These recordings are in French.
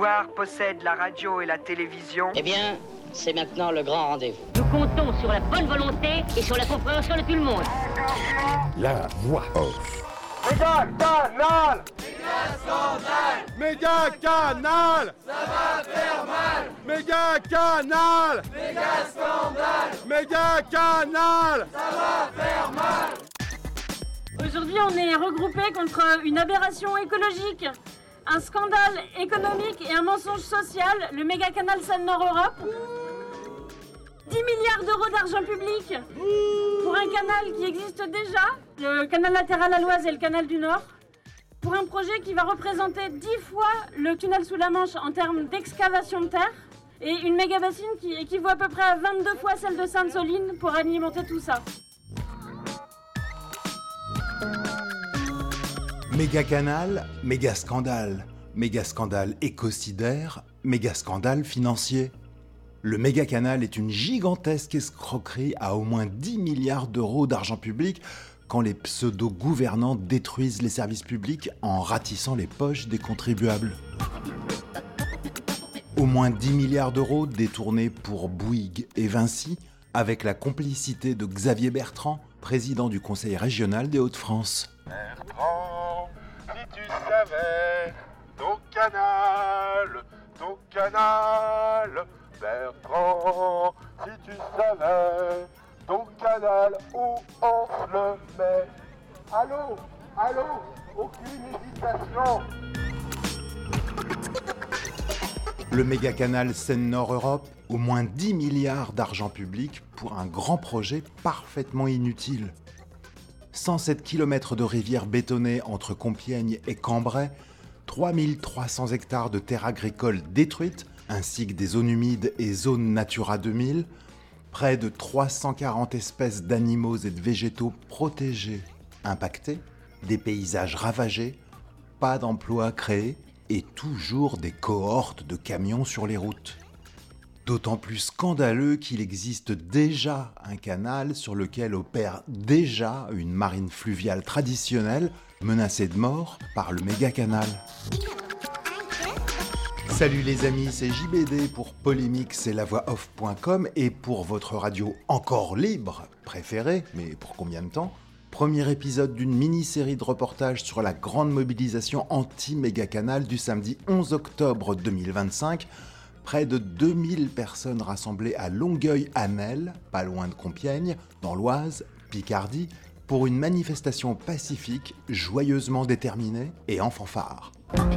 pouvoir possède la radio et la télévision. Eh bien, c'est maintenant le grand rendez-vous. Nous comptons sur la bonne volonté et sur la compréhension de tout le monde. La voix off. Méga-canal! Méga-canal! Ça va faire mal! Méga-canal! Méga-scandale! Méga-canal! Ça va faire mal! Aujourd'hui, on est regroupés contre une aberration écologique, un scandale économique et un mensonge social, le méga-canal Seine-Nord-Europe. 10 milliards d'euros d'argent public pour un canal qui existe déjà, le canal latéral à l'Oise et le canal du Nord, pour un projet qui va représenter 10 fois le tunnel sous la Manche en termes d'excavation de terre, et une méga-bassine qui équivaut à peu près à 22 fois celle de Sainte-Soline pour alimenter tout ça. Méga-canal, méga-scandale. Méga-scandale écocidaire, méga-scandale financier. Le méga-canal est une gigantesque escroquerie à au moins 10 milliards d'euros d'argent public quand les pseudo-gouvernants détruisent les services publics en ratissant les poches des contribuables. Au moins 10 milliards d'euros détournés pour Bouygues et Vinci avec la complicité de Xavier Bertrand, président du Conseil régional des Hauts-de-France. Bertrand, si tu savais, ton canal, Bertrand, si tu savais, ton canal, où on se le met. Allô, aucune hésitation. Le méga-canal Seine-Nord-Europe, au moins 10 milliards d'argent public pour un grand projet parfaitement inutile. 107 km de rivières bétonnées entre Compiègne et Cambrai, 3300 hectares de terres agricoles détruites, ainsi que des zones humides et zones Natura 2000, près de 340 espèces d'animaux et de végétaux protégés, impactés, des paysages ravagés, pas d'emplois créés et toujours des cohortes de camions sur les routes. D'autant plus scandaleux qu'il existe déjà un canal sur lequel opère déjà une marine fluviale traditionnelle menacée de mort par le méga-canal. Salut les amis, c'est JBD pour Polémique, c'est lavoixoff.com et pour votre radio encore libre préférée, mais pour combien de temps ? Premier épisode d'une mini-série de reportages sur la grande mobilisation anti-méga-canal du samedi 11 octobre 2025. Près de 2000 personnes rassemblées à Longueuil-Anel, pas loin de Compiègne, dans l'Oise, Picardie, pour une manifestation pacifique, joyeusement déterminée et en fanfare.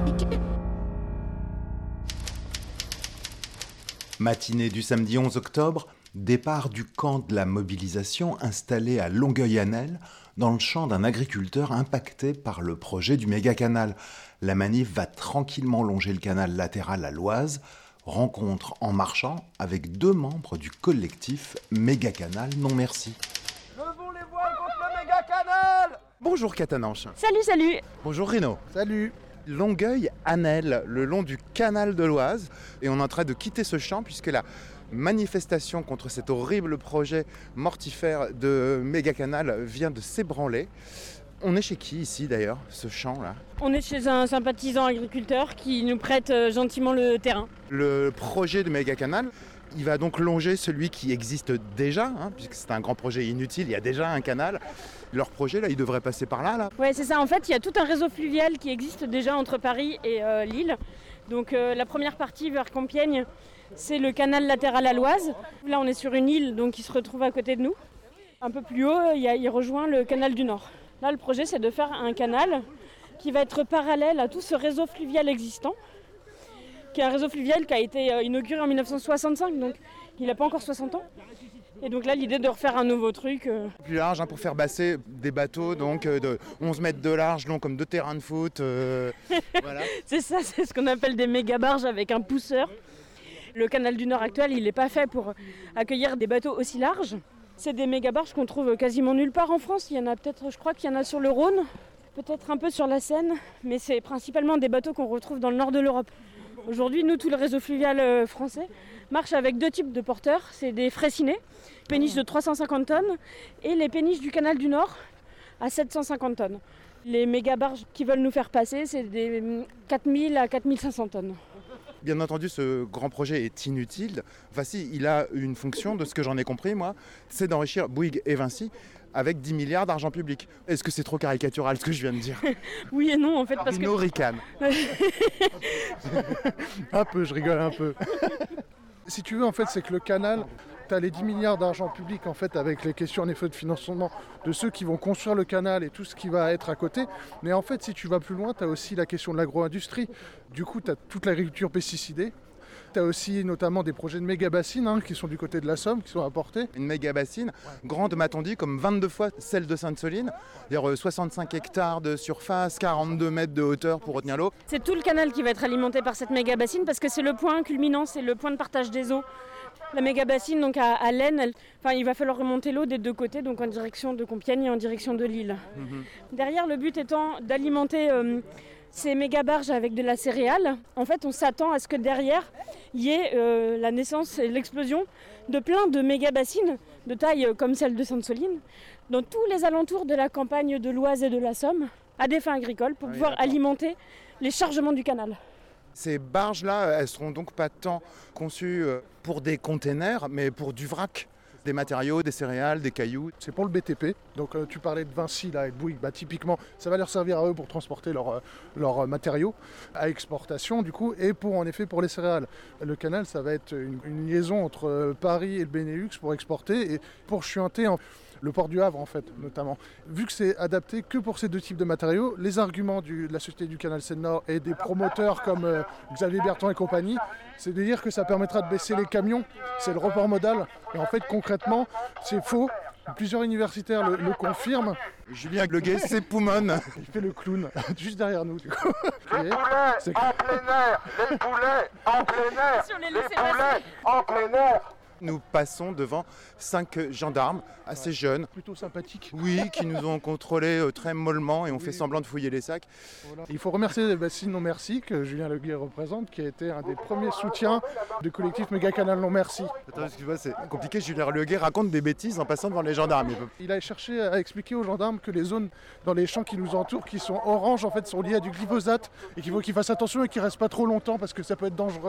Matinée du samedi 11 octobre, départ du camp de la mobilisation installé à Longueuil-Anel, dans le champ d'un agriculteur impacté par le projet du méga-canal. La manif va tranquillement longer le canal latéral à l'Oise, rencontre en marchant avec 2 membres du collectif Méga-Canal Non Merci. Levons les voiles contre le méga-canal! Bonjour Catananche. Salut. Bonjour Rino. Salut. Longueuil-Anel, le long du canal de l'Oise, et on est en train de quitter ce champ puisque la manifestation contre cet horrible projet mortifère de méga-canal vient de s'ébranler. On est chez qui ici d'ailleurs, ce champ-là ? On est chez un sympathisant agriculteur qui nous prête gentiment le terrain. Le projet de méga-canal, il va donc longer celui qui existe déjà, puisque c'est un grand projet inutile, il y a déjà un canal. Leur projet, là, il devrait passer par là. Ouais, c'est ça. En fait, il y a tout un réseau fluvial qui existe déjà entre Paris et Lille. Donc la première partie vers Compiègne, c'est le canal latéral à l'Oise. Là, on est sur une île, donc il se retrouve à côté de nous. Un peu plus haut, il rejoint le canal du Nord. Là, le projet, c'est de faire un canal qui va être parallèle à tout ce réseau fluvial existant, qui est un réseau fluvial qui a été inauguré en 1965, donc il n'a pas encore 60 ans. Et donc là, l'idée de refaire un nouveau truc. Plus large, pour faire basser des bateaux donc de 11 mètres de large, long comme 2 terrains de foot. Voilà. C'est ça, c'est ce qu'on appelle des méga-barges avec un pousseur. Le canal du Nord actuel, il n'est pas fait pour accueillir des bateaux aussi larges. C'est des méga-barges qu'on trouve quasiment nulle part en France. Il y en a peut-être, je crois qu'il y en a sur le Rhône, peut-être un peu sur la Seine, mais c'est principalement des bateaux qu'on retrouve dans le nord de l'Europe. Aujourd'hui, nous, tout le réseau fluvial français marche avec 2 types de porteurs. C'est des fraisinets, péniches de 350 tonnes, et les péniches du canal du Nord à 750 tonnes. Les méga-barges qui veulent nous faire passer, c'est des 4000 à 4500 tonnes. Bien entendu, ce grand projet est inutile. Vinci, il a une fonction, de ce que j'en ai compris, moi, c'est d'enrichir Bouygues et Vinci avec 10 milliards d'argent public. Est-ce que c'est trop caricatural ce que je viens de dire? Oui et non, en fait, parce que... Bruno ricane. Un peu, je rigole un peu. Si tu veux, en fait, c'est que le canal, tu as les 10 milliards d'argent public, en fait, avec les questions, en effet, de financement de ceux qui vont construire le canal et tout ce qui va être à côté. Mais en fait, si tu vas plus loin, tu as aussi la question de l'agro-industrie. Du coup, tu as toute l'agriculture pesticidée. Tu as aussi notamment des projets de méga-bassines qui sont du côté de la Somme, qui sont apportés. Une méga-bassine, grande, m'a-t-on dit, comme 22 fois celle de Sainte-Soline. C'est-à-dire 65 hectares de surface, 42 mètres de hauteur pour retenir l'eau. C'est tout le canal qui va être alimenté par cette méga-bassine parce que c'est le point culminant, c'est le point de partage des eaux. La méga-bassine, donc à l'Aisne, il va falloir remonter l'eau des deux côtés, donc en direction de Compiègne et en direction de Lille. Derrière, le but étant d'alimenter ces méga-barges avec de la céréale. En fait, on s'attend à ce que derrière, il y ait la naissance et l'explosion de plein de méga-bassines de taille comme celle de Sainte-Soline, dans tous les alentours de la campagne de l'Oise et de la Somme, à des fins agricoles, pour pouvoir alimenter les chargements du canal. Ces barges-là, elles seront donc pas tant conçues pour des containers, mais pour du vrac. Des matériaux, des céréales, des cailloux. C'est pour le BTP. Donc tu parlais de Vinci là, et de Bouygues. Typiquement, ça va leur servir à eux pour transporter leurs matériaux à exportation du coup, et en effet pour les céréales. Le canal, ça va être une liaison entre Paris et le Benelux pour exporter et pour chuinter le port du Havre en fait, notamment. Vu que c'est adapté que pour ces deux types de matériaux, les arguments de la Société du Canal Seine-Nord et des promoteurs comme Xavier Bertrand et compagnie, c'est de dire que ça permettra de baisser les camions, c'est le report modal. Et en fait, concrètement, c'est faux. Plusieurs universitaires le confirment. Julien Gleguet, c'est Poumon. Il fait le clown, juste derrière nous du coup. Les poulets en plein air, les poulets en plein air, les poulets en plein air. Nous passons devant 5 gendarmes assez jeunes. Plutôt sympathiques. Oui, qui nous ont contrôlés très mollement et ont fait semblant de fouiller les sacs. Voilà. Il faut remercier les bassines Non Merci que Julien Leguet représente, qui a été un des premiers soutiens du collectif Méga Canal Non Merci. Attends, excuse-moi, c'est compliqué. Julien Leguet raconte des bêtises en passant devant les gendarmes. Il a cherché à expliquer aux gendarmes que les zones dans les champs qui nous entourent, qui sont oranges, en fait, sont liées à du glyphosate et qu'il faut qu'ils fassent attention et qu'ils ne restent pas trop longtemps parce que ça peut être dangereux.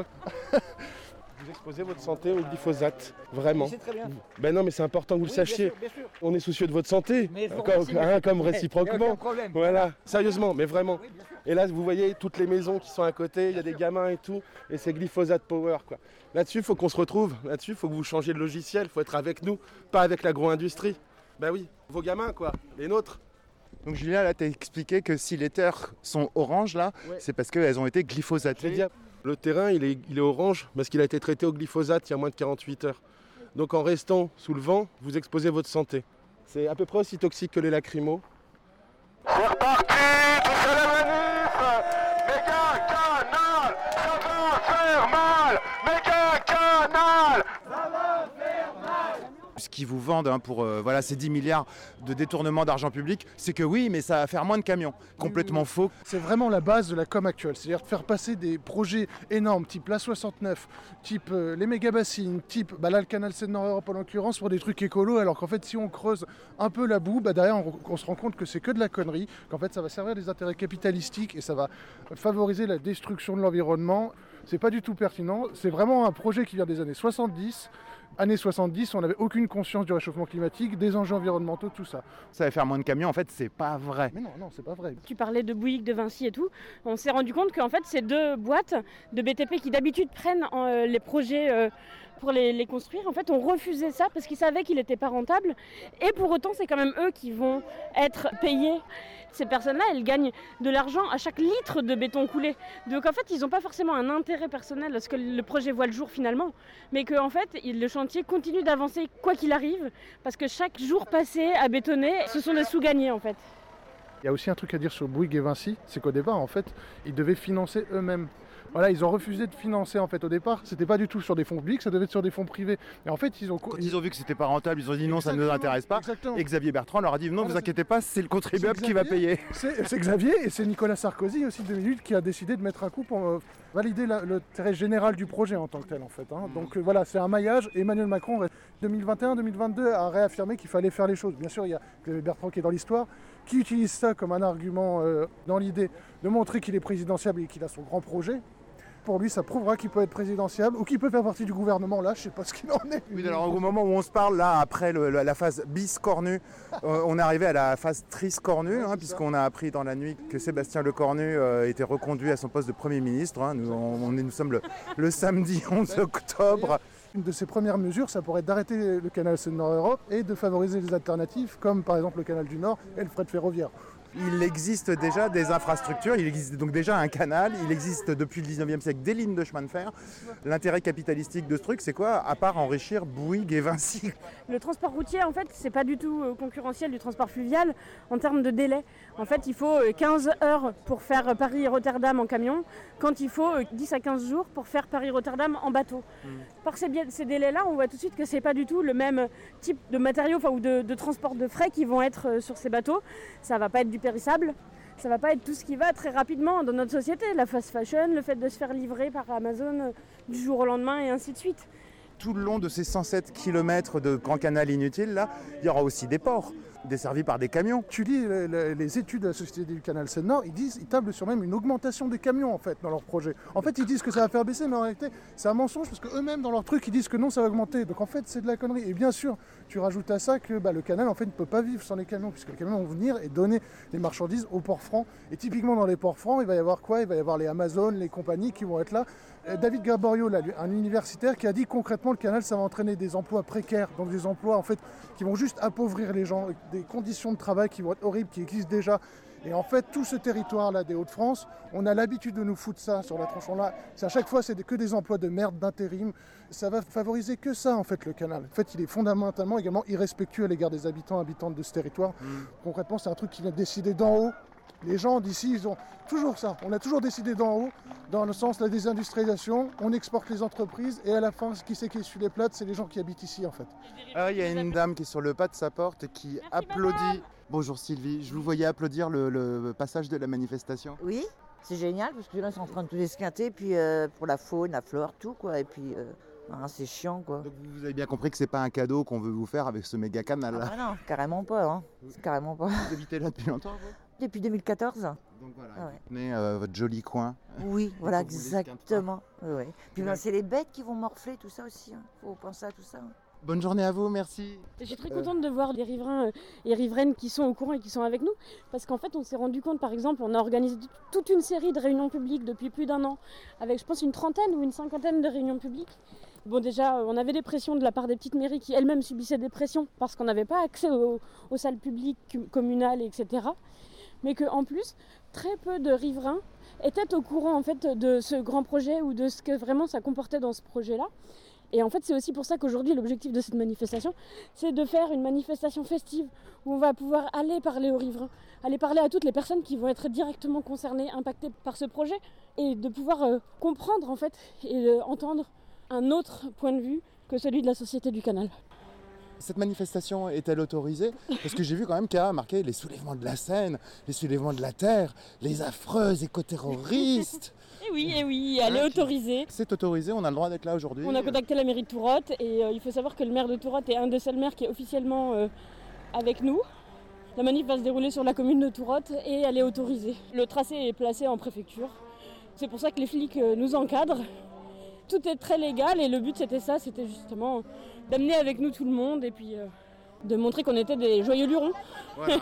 Vous exposez votre santé au glyphosate, vraiment. C'est très bien. Ben non, mais c'est important que vous le sachiez. Bien sûr. On est soucieux de votre santé, comme réciproquement. Voilà, sérieusement, mais vraiment. Et là, vous voyez toutes les maisons qui sont à côté, il y a des gamins et tout, et c'est glyphosate power, quoi. Là-dessus, il faut qu'on se retrouve. Là-dessus, il faut que vous changiez de logiciel. Il faut être avec nous, pas avec l'agro-industrie. Ben oui, vos gamins, quoi, les nôtres. Donc Julien, là, t'as expliqué que si les terres sont oranges, là, c'est parce qu'elles ont été glyphosatées. Le terrain, il est orange parce qu'il a été traité au glyphosate il y a moins de 48 heures. Donc en restant sous le vent, vous exposez votre santé. C'est à peu près aussi toxique que les lacrymos. C'est reparti, tous à la manif. Méga Canal, ça va faire mal. Méga Canal, ça va faire mal. Ce qu'ils vous vendent pour ces 10 milliards de détournement d'argent public, c'est que oui, mais ça va faire moins de camions. Complètement faux. C'est vraiment la base de la com actuelle. C'est-à-dire de faire passer des projets énormes, type la 69, type les méga-bassines, type là, le canal Seine-Nord-Europe en l'occurrence, pour des trucs écolos, alors qu'en fait, si on creuse un peu la boue, derrière, on se rend compte que c'est que de la connerie, qu'en fait, ça va servir des intérêts capitalistiques et ça va favoriser la destruction de l'environnement. C'est pas du tout pertinent. C'est vraiment un projet qui vient des années 70. Années 70, on n'avait aucune conscience du réchauffement climatique, des enjeux environnementaux, tout ça. Ça va faire moins de camions, en fait, c'est pas vrai. Mais non, c'est pas vrai. Tu parlais de Bouygues, de Vinci et tout. On s'est rendu compte qu'en fait, ces deux boîtes de BTP qui d'habitude prennent les projets pour les construire, en fait, ont refusé ça parce qu'ils savaient qu'il n'était pas rentable. Et pour autant, c'est quand même eux qui vont être payés. Ces personnes-là, elles gagnent de l'argent à chaque litre de béton coulé. Donc en fait, ils n'ont pas forcément un intérêt personnel à ce que le projet voit le jour finalement, mais qu'en fait, le chantier continue d'avancer quoi qu'il arrive, parce que chaque jour passé à bétonner, ce sont des sous-gagnés en fait. Il y a aussi un truc à dire sur Bouygues et Vinci, c'est qu'au départ, en fait, ils devaient financer eux-mêmes. Voilà, ils ont refusé de financer en fait au départ. C'était pas du tout sur des fonds publics, ça devait être sur des fonds privés. Et en fait, quand ils ont vu que c'était pas rentable, ils ont dit non, ça ne nous intéresse pas. Exactement. Et Xavier Bertrand leur a dit non, vous inquiétez pas, c'est le contribuable qui va payer. C'est Xavier et c'est Nicolas Sarkozy aussi 2 minutes qui a décidé de mettre un coup pour valider l'intérêt général du projet en tant que tel en fait. Donc voilà, c'est un maillage. Emmanuel Macron 2021-2022 a réaffirmé qu'il fallait faire les choses. Bien sûr, il y a Xavier Bertrand qui est dans l'histoire, qui utilise ça comme un argument dans l'idée de montrer qu'il est présidentiable et qu'il a son grand projet. pour lui, ça prouvera qu'il peut être présidentiable ou qu'il peut faire partie du gouvernement. Là, je sais pas ce qu'il en est. Oui, alors au moment où on se parle, là, après la phase bis cornu, on est arrivé à la phase tris cornu, puisqu'on a appris dans la nuit que Sébastien Lecornu était reconduit à son poste de Premier ministre. Nous sommes le samedi 11 octobre. Une de ses premières mesures, ça pourrait être d'arrêter le canal Seine-Nord-Europe et de favoriser les alternatives, comme par exemple le canal du Nord et le fret ferroviaire. Il existe déjà des infrastructures, il existe donc déjà un canal, il existe depuis le 19e siècle des lignes de chemin de fer. L'intérêt capitalistique de ce truc, c'est quoi, à part enrichir Bouygues et Vinci? Le transport routier, en fait, c'est pas du tout concurrentiel du transport fluvial en termes de délai. En fait, il faut 15 heures pour faire Paris-Rotterdam en camion, quand il faut 10 à 15 jours pour faire Paris-Rotterdam en bateau. Par ces délais-là, on voit tout de suite que c'est pas du tout le même type de matériaux ou de transport de frais qui vont être sur ces bateaux. Ça va pas être du périssable, ça va pas être tout ce qui va très rapidement dans notre société, la fast fashion, le fait de se faire livrer par Amazon du jour au lendemain et ainsi de suite. Tout le long de ces 107 km de grand canal inutile, là, il y aura aussi des ports, desservis par des camions. Tu lis les études de la Société du Canal Seine-Nord, ils tablent sur même une augmentation des camions en fait dans leur projet. En fait, ils disent que ça va faire baisser, mais en réalité, c'est un mensonge parce qu'eux-mêmes dans leur truc, ils disent que non, ça va augmenter. Donc en fait, c'est de la connerie. Et bien sûr, tu rajoutes à ça que le canal en fait ne peut pas vivre sans les camions, puisque les camions vont venir et donner les marchandises aux ports francs. Et typiquement dans les ports francs, il va y avoir quoi? Il va y avoir les Amazon, les compagnies qui vont être là. David Gaborio, là, un universitaire qui a dit concrètement le canal, ça va entraîner des emplois précaires, donc des emplois en fait qui vont juste appauvrir les gens, des conditions de travail qui vont être horribles, qui existent déjà. Et en fait, tout ce territoire-là des Hauts-de-France, on a l'habitude de nous foutre ça sur la tronche. À chaque fois, c'est que des emplois de merde, d'intérim. Ça va favoriser que ça, en fait, le canal. En fait, il est fondamentalement également irrespectueux à l'égard des habitantes de ce territoire. Concrètement, c'est un truc qui vient décider d'en haut. Les gens d'ici, ils ont toujours ça. On a toujours décidé d'en haut, dans le sens de la désindustrialisation. On exporte les entreprises et à la fin, qui c'est qui essuie les plates, c'est les gens qui habitent ici, en fait. Il y a une dame qui est sur le pas de sa porte et qui applaudit. Bonjour Sylvie, je vous voyais applaudir le passage de la manifestation. Oui, c'est génial parce que là, ils sont en train de tout esquinter, puis pour la faune, la flore, tout quoi. Et puis, c'est chiant quoi. Donc vous avez bien compris que c'est pas un cadeau qu'on veut vous faire avec ce méga canal là. Ah non, carrément pas. Carrément pas. Vous habitez là depuis longtemps vous? Depuis 2014. Donc voilà, vous tenez votre joli coin. Oui, voilà, exactement. Oui. Puis c'est les bêtes qui vont morfler, tout ça aussi. Faut penser à tout ça. Bonne journée à vous, merci. Je suis très contente de voir les riverains et riveraines qui sont au courant et qui sont avec nous. Parce qu'en fait, on s'est rendu compte, par exemple, on a organisé toute une série de réunions publiques depuis plus d'un an, avec je pense une trentaine ou une cinquantaine de réunions publiques. Bon, déjà, on avait des pressions de la part des petites mairies qui elles-mêmes subissaient des pressions parce qu'on n'avait pas accès aux salles publiques communales, etc. Mais qu'en plus, très peu de riverains étaient au courant en fait, de ce grand projet ou de ce que vraiment ça comportait dans ce projet-là. Et en fait, c'est aussi pour ça qu'aujourd'hui, l'objectif de cette manifestation, c'est de faire une manifestation festive où on va pouvoir aller parler aux riverains, aller parler à toutes les personnes qui vont être directement concernées, impactées par ce projet, et de pouvoir comprendre en fait et entendre un autre point de vue que celui de la Société du Canal. Cette manifestation est-elle autorisée? Parce que j'ai vu quand même qu'il y a marqué les soulèvements de la Seine, les soulèvements de la Terre, les affreux écoterroristes. Et oui, elle est autorisée. C'est autorisé, on a le droit d'être là aujourd'hui. On a contacté la mairie de Tourotte et il faut savoir que le maire de Tourotte est un des seuls maires qui est officiellement avec nous. La manif va se dérouler sur la commune de Tourotte et elle est autorisée. Le tracé est placé en préfecture. C'est pour ça que les flics nous encadrent. Tout est très légal et le but c'était justement d'amener avec nous tout le monde et puis de montrer qu'on était des joyeux lurons. Voilà.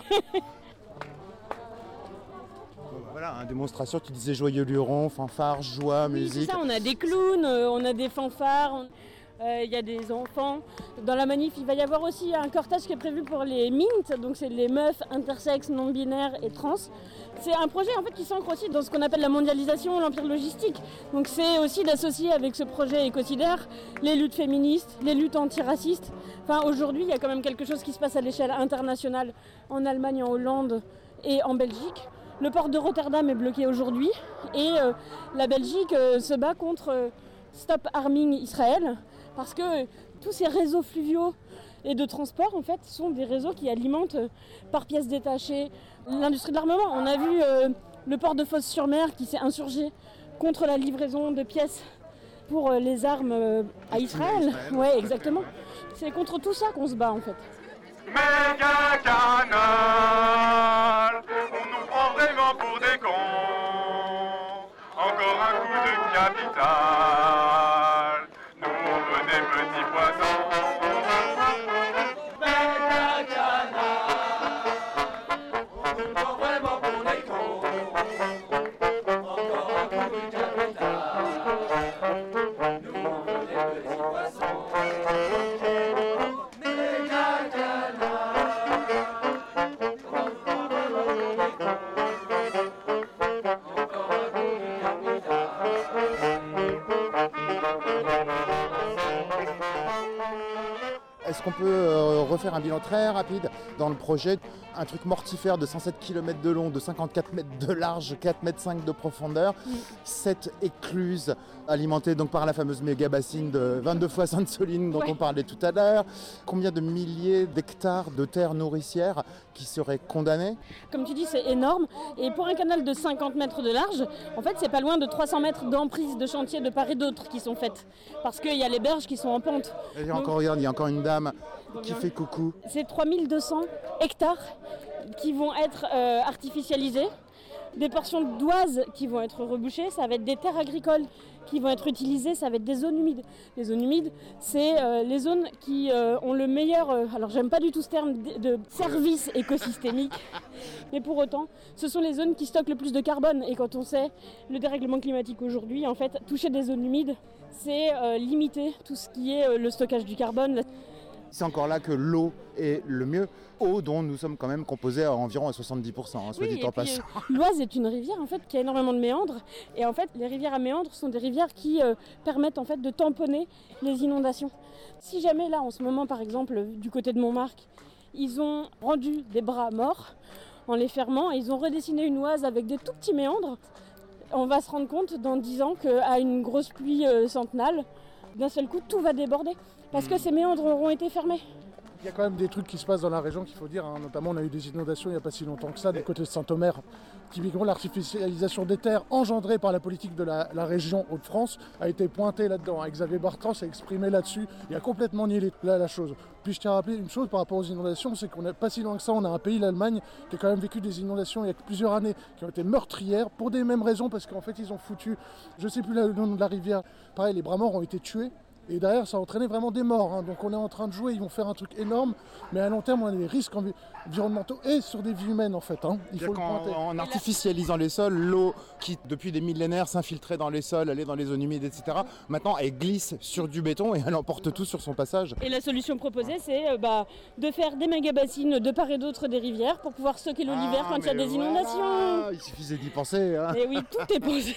Voilà, une démonstration, tu disais joyeux lurons, fanfares, joie, musique. C'est ça, on a des clowns, on a des fanfares, il y a des enfants. Dans la manif, il va y avoir aussi un cortège qui est prévu pour les MINT, donc c'est les meufs intersexes, non-binaires et trans. C'est un projet en fait qui s'ancre aussi dans ce qu'on appelle la mondialisation, l'empire logistique. Donc c'est aussi d'associer avec ce projet écocidaire les luttes féministes, les luttes antiracistes. Enfin aujourd'hui, il y a quand même quelque chose qui se passe à l'échelle internationale en Allemagne, en Hollande et en Belgique. Le port de Rotterdam est bloqué aujourd'hui et la Belgique se bat contre Stop Arming Israël parce que tous ces réseaux fluviaux et de transport en fait sont des réseaux qui alimentent par pièces détachées l'industrie de l'armement. On a vu le port de Fos-sur-Mer qui s'est insurgé contre la livraison de pièces pour les armes à Israël. Ouais, exactement. C'est contre tout ça qu'on se bat en fait. Méga canal, on nous prend vraiment pour des cons. Encore un coup de capital. qu'on peut refaire un bilan très rapide dans le projet? Un truc mortifère de 107 km de long, de 54 mètres de large, 4,5 mètres de profondeur, 7 écluses alimentées donc par la fameuse méga bassine de 22 fois Sainte-Soline dont on parlait tout à l'heure. Combien de milliers d'hectares de terres nourricières qui seraient condamnées? Comme tu dis, c'est énorme. Et pour un canal de 50 mètres de large, en fait, c'est pas loin de 300 mètres d'emprise de chantier de part et d'autre qui sont faites. Parce qu'il y a les berges qui sont en pente. Et encore, regarde, il y a encore une dame qui fait coucou. C'est 3200 hectares qui vont être artificialisés, des portions d'Oise qui vont être rebouchées, ça va être des terres agricoles qui vont être utilisées, ça va être des zones humides. Les zones humides, c'est les zones qui ont le meilleur, alors j'aime pas du tout ce terme de service écosystémique, mais pour autant, ce sont les zones qui stockent le plus de carbone. Et quand on sait le dérèglement climatique aujourd'hui, en fait, toucher des zones humides, c'est limiter tout ce qui est le stockage du carbone. C'est encore là que l'eau est le mieux. Eau dont nous sommes quand même composés à environ à 70%, soit dit en passant. L'Oise est une rivière en fait qui a énormément de méandres. Et en fait, les rivières à méandres sont des rivières qui permettent en fait de tamponner les inondations. Si jamais là, en ce moment, par exemple, du côté de Montmartre, ils ont rendu des bras morts en les fermant et ils ont redessiné une Oise avec des tout petits méandres, on va se rendre compte dans 10 ans qu'à une grosse pluie centenale, d'un seul coup, tout va déborder. Parce que ces méandres auront été fermés. Il y a quand même des trucs qui se passent dans la région qu'il faut dire, hein. Notamment on a eu des inondations il n'y a pas si longtemps que ça du côté de Saint-Omer. Typiquement l'artificialisation des terres engendrée par la politique de la région Hauts-de-France a été pointée là-dedans. Xavier Bertrand s'est exprimé là-dessus, il a complètement nié la chose. Puis je tiens à rappeler une chose par rapport aux inondations, c'est qu'on n'est pas si loin que ça, on a un pays, l'Allemagne, qui a quand même vécu des inondations il y a plusieurs années, qui ont été meurtrières pour des mêmes raisons, parce qu'en fait ils ont foutu, je ne sais plus le nom de la rivière, pareil les bras morts ont été tués. Et derrière, ça a entraîné vraiment des morts. Hein. Donc on est en train de jouer, ils vont faire un truc énorme. Mais à long terme, on a des risques environnementaux et sur des vies humaines en fait. Hein. Il faut le pointer. En artificialisant les sols, l'eau qui depuis des millénaires s'infiltrait dans les sols, allait dans les zones humides, etc. Maintenant, elle glisse sur du béton et elle emporte tout sur son passage. Et la solution proposée, c'est de faire des méga-bassines de part et d'autre des rivières pour pouvoir stocker l'eau l'hiver quand il y a des inondations. Il suffisait d'y penser. Hein. Et oui, tout est posé.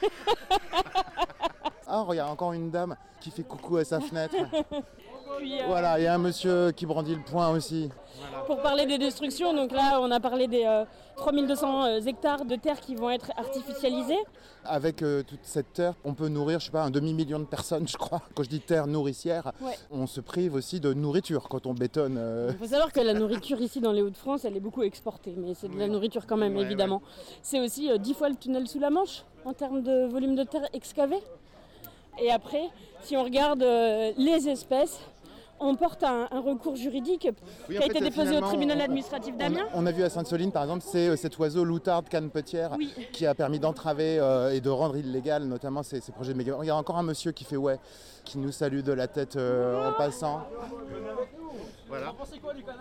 Ah, regarde, encore une dame qui fait coucou à sa fenêtre. Puis, voilà, il y a un monsieur qui brandit le poing aussi. Pour parler des destructions, donc là, on a parlé des 3200 hectares de terres qui vont être artificialisées. Avec toute cette terre, on peut nourrir, je sais pas, un demi-million de personnes, je crois. Quand je dis terre nourricière, on se prive aussi de nourriture quand on bétonne. Il faut savoir que la nourriture ici dans les Hauts-de-France, elle est beaucoup exportée, mais c'est de la nourriture quand même, évidemment. C'est aussi 10 fois le tunnel sous la Manche en termes de volume de terre excavé. Et après, si on regarde les espèces, on porte un recours juridique qui a été déposé au tribunal administratif d'Amiens. On a vu à Sainte-Soline, par exemple, c'est cet oiseau loutarde canepetière qui a permis d'entraver et de rendre illégal notamment ces projets de méga. Il y a encore un monsieur qui fait qui nous salue de la tête en passant. Voilà. Vous en pensez quoi du canal ?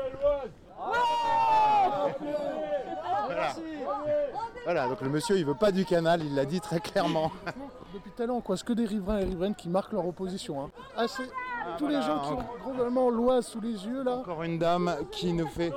Voilà, donc le monsieur il veut pas du canal, il l'a dit très clairement. Depuis tout à l'heure, c'est que des riverains et riveraines qui marquent leur opposition. Hein. Tous les gens qui ont globalement l'Oise sous les yeux là. Encore une dame qui nous fait.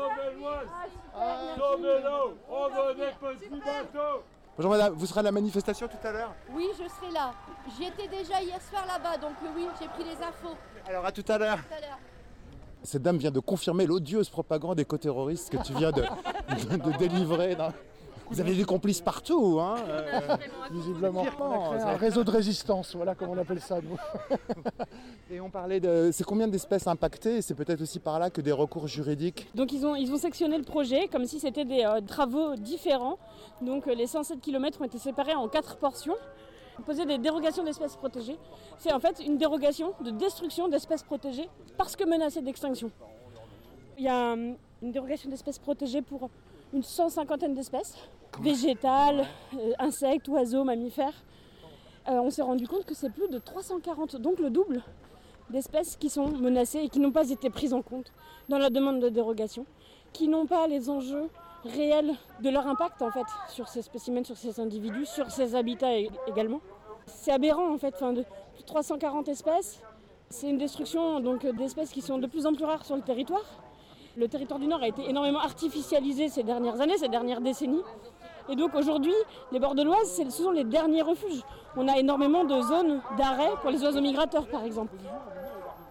Bonjour madame, vous serez à la manifestation tout à l'heure ? Oui, je serai là. J'y étais déjà hier soir là-bas, donc oui, j'ai pris les infos. Alors à tout à l'heure. Cette dame vient de confirmer l'odieuse propagande éco-terroriste que tu viens de délivrer. Vous avez des complices partout, hein visiblement. On a créé un réseau de résistance, voilà comment on appelle ça, nous. Et on parlait c'est combien d'espèces impactées, et c'est peut-être aussi par là que des recours juridiques. Donc ils ont sectionné le projet comme si c'était des travaux différents. Donc les 107 km ont été séparés en 4 portions. Poser des dérogations d'espèces protégées, c'est en fait une dérogation de destruction d'espèces protégées parce que menacées d'extinction. Il y a une dérogation d'espèces protégées pour une 150aine d'espèces, végétales, insectes, oiseaux, mammifères. On s'est rendu compte que c'est plus de 340, donc le double d'espèces qui sont menacées et qui n'ont pas été prises en compte dans la demande de dérogation, qui n'ont pas les enjeux réel de leur impact en fait sur ces spécimens, sur ces individus, sur ces habitats également. C'est aberrant en fait, de 340 espèces. C'est une destruction donc d'espèces qui sont de plus en plus rares sur le territoire. Le territoire du Nord a été énormément artificialisé ces dernières années, ces dernières décennies. Et donc aujourd'hui, les bords de l'Oise, ce sont les derniers refuges. On a énormément de zones d'arrêt pour les oiseaux migrateurs par exemple.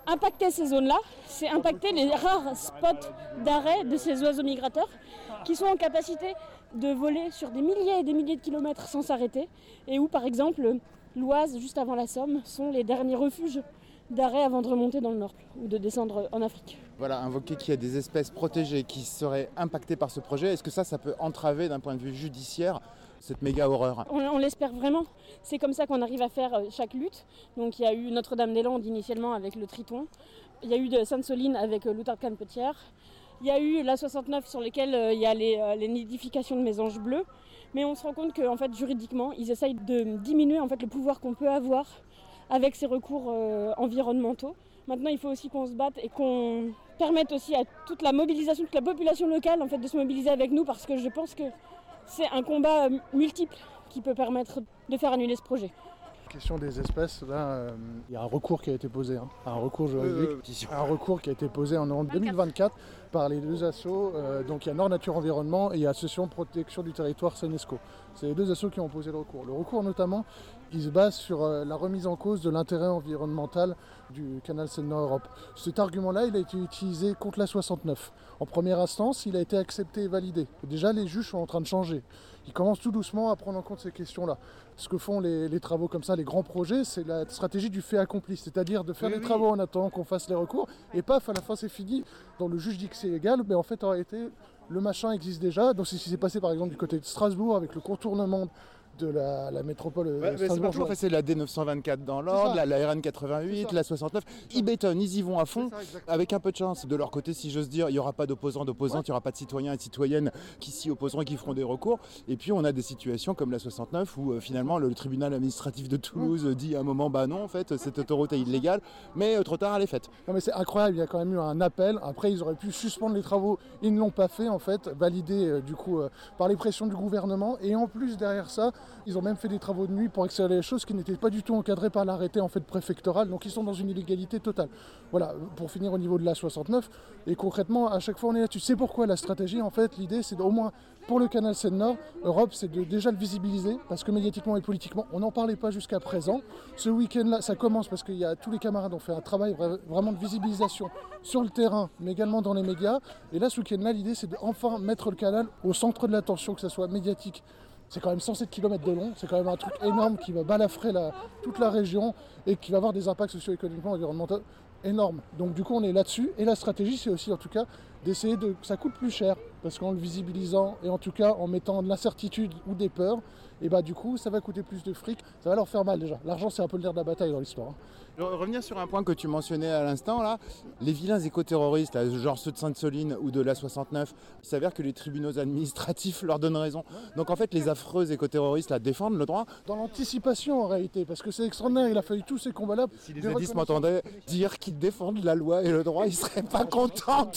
impacter ces zones-là, c'est impacter les rares spots d'arrêt de ces oiseaux migrateurs qui sont en capacité de voler sur des milliers et des milliers de kilomètres sans s'arrêter et où par exemple l'Oise, juste avant la Somme, sont les derniers refuges d'arrêt avant de remonter dans le nord ou de descendre en Afrique. Voilà, invoquer qu'il y a des espèces protégées qui seraient impactées par ce projet, est-ce que ça peut entraver d'un point de vue judiciaire cette méga horreur? On l'espère vraiment. C'est comme ça qu'on arrive à faire chaque lutte. Donc il y a eu Notre-Dame-des-Landes initialement avec le Triton. Il y a eu de Sainte-Soline avec l'Outarde-Canne-Petière. Il y a eu la 69 sur lesquelles il y a les nidifications de mésanges bleus. Mais on se rend compte qu'en fait, juridiquement, ils essayent de diminuer en fait, le pouvoir qu'on peut avoir avec ces recours environnementaux. Maintenant, il faut aussi qu'on se batte et qu'on permette aussi à toute la mobilisation, toute la population locale en fait, de se mobiliser avec nous parce que je pense que c'est un combat multiple qui peut permettre de faire annuler ce projet. Question des espèces, là, il y a un recours qui a été posé, un recours juridique, un recours qui a été posé en 2024 par les deux assos, donc il y a Nord Nature Environnement et il y a Association Protection du Territoire Senesco. C'est les deux assos qui ont posé le recours. Le recours notamment, il se base sur la remise en cause de l'intérêt environnemental du canal Seine-Nord-Europe. Cet argument-là, il a été utilisé contre la 69. En première instance, il a été accepté et validé. Et déjà, les juges sont en train de changer. Ils commencent tout doucement à prendre en compte ces questions-là. Ce que font les travaux comme ça, les grands projets, c'est la stratégie du fait accompli, c'est-à-dire de faire les travaux en attendant qu'on fasse les recours, et paf, à la fin c'est fini. Donc le juge dit que c'est légal, mais en fait en réalité, le machin existe déjà. Donc c'est ce qui s'est passé par exemple du côté de Strasbourg avec le contournement de la métropole Strasbourg. En fait, c'est la D924 dans l'Ordre, la RN88, la 69. Ils bétonnent, ils y vont à fond, avec un peu de chance. De leur côté, si j'ose dire, il n'y aura pas d'opposants, d'opposantes, il n'y aura pas de citoyens et de citoyennes qui s'y opposeront et qui feront des recours. Et puis, on a des situations comme la 69 où finalement le tribunal administratif de Toulouse dit à un moment, bah non, en fait, cette autoroute est illégale, mais trop tard, elle est faite. Non, mais c'est incroyable, il y a quand même eu un appel. Après, ils auraient pu suspendre les travaux, ils ne l'ont pas fait, en fait, validé du coup par les pressions du gouvernement. Et en plus, derrière ça, ils ont même fait des travaux de nuit pour accélérer les choses qui n'étaient pas du tout encadrés par l'arrêté en fait préfectoral, donc ils sont dans une illégalité totale. Voilà, pour finir au niveau de la 69, et concrètement, à chaque fois on est là-dessus. C'est pourquoi la stratégie, en fait, l'idée c'est au moins pour le canal Seine-Nord, Europe, c'est de déjà le visibiliser, parce que médiatiquement et politiquement, on n'en parlait pas jusqu'à présent. Ce week-end-là, ça commence parce que tous les camarades ont fait un travail vraiment de visibilisation sur le terrain, mais également dans les médias. Et là, ce week-end-là, l'idée c'est d'enfin mettre le canal au centre de l'attention, que ce soit médiatique. C'est quand même 107 km de long, c'est quand même un truc énorme qui va balafrer toute la région et qui va avoir des impacts socio-économiquement, environnementaux énormes. Donc du coup on est là-dessus et la stratégie c'est aussi en tout cas d'essayer que ça coûte plus cher parce qu'en le visibilisant et en tout cas en mettant de l'incertitude ou des peurs, et bah du coup ça va coûter plus de fric, ça va leur faire mal déjà. L'argent c'est un peu le nerf de la bataille dans l'histoire. Revenir sur un point que tu mentionnais à l'instant, là, les vilains écoterroristes, là, genre ceux de Sainte-Soline ou de la 69, il s'avère que les tribunaux administratifs leur donnent raison. Donc en fait, les affreux écoterroristes là, défendent le droit. Dans l'anticipation en réalité, parce que c'est extraordinaire, il a fallu tous ces combats-là. Si les zadistes m'entendaient dire qu'ils défendent la loi et le droit, ils seraient pas contents.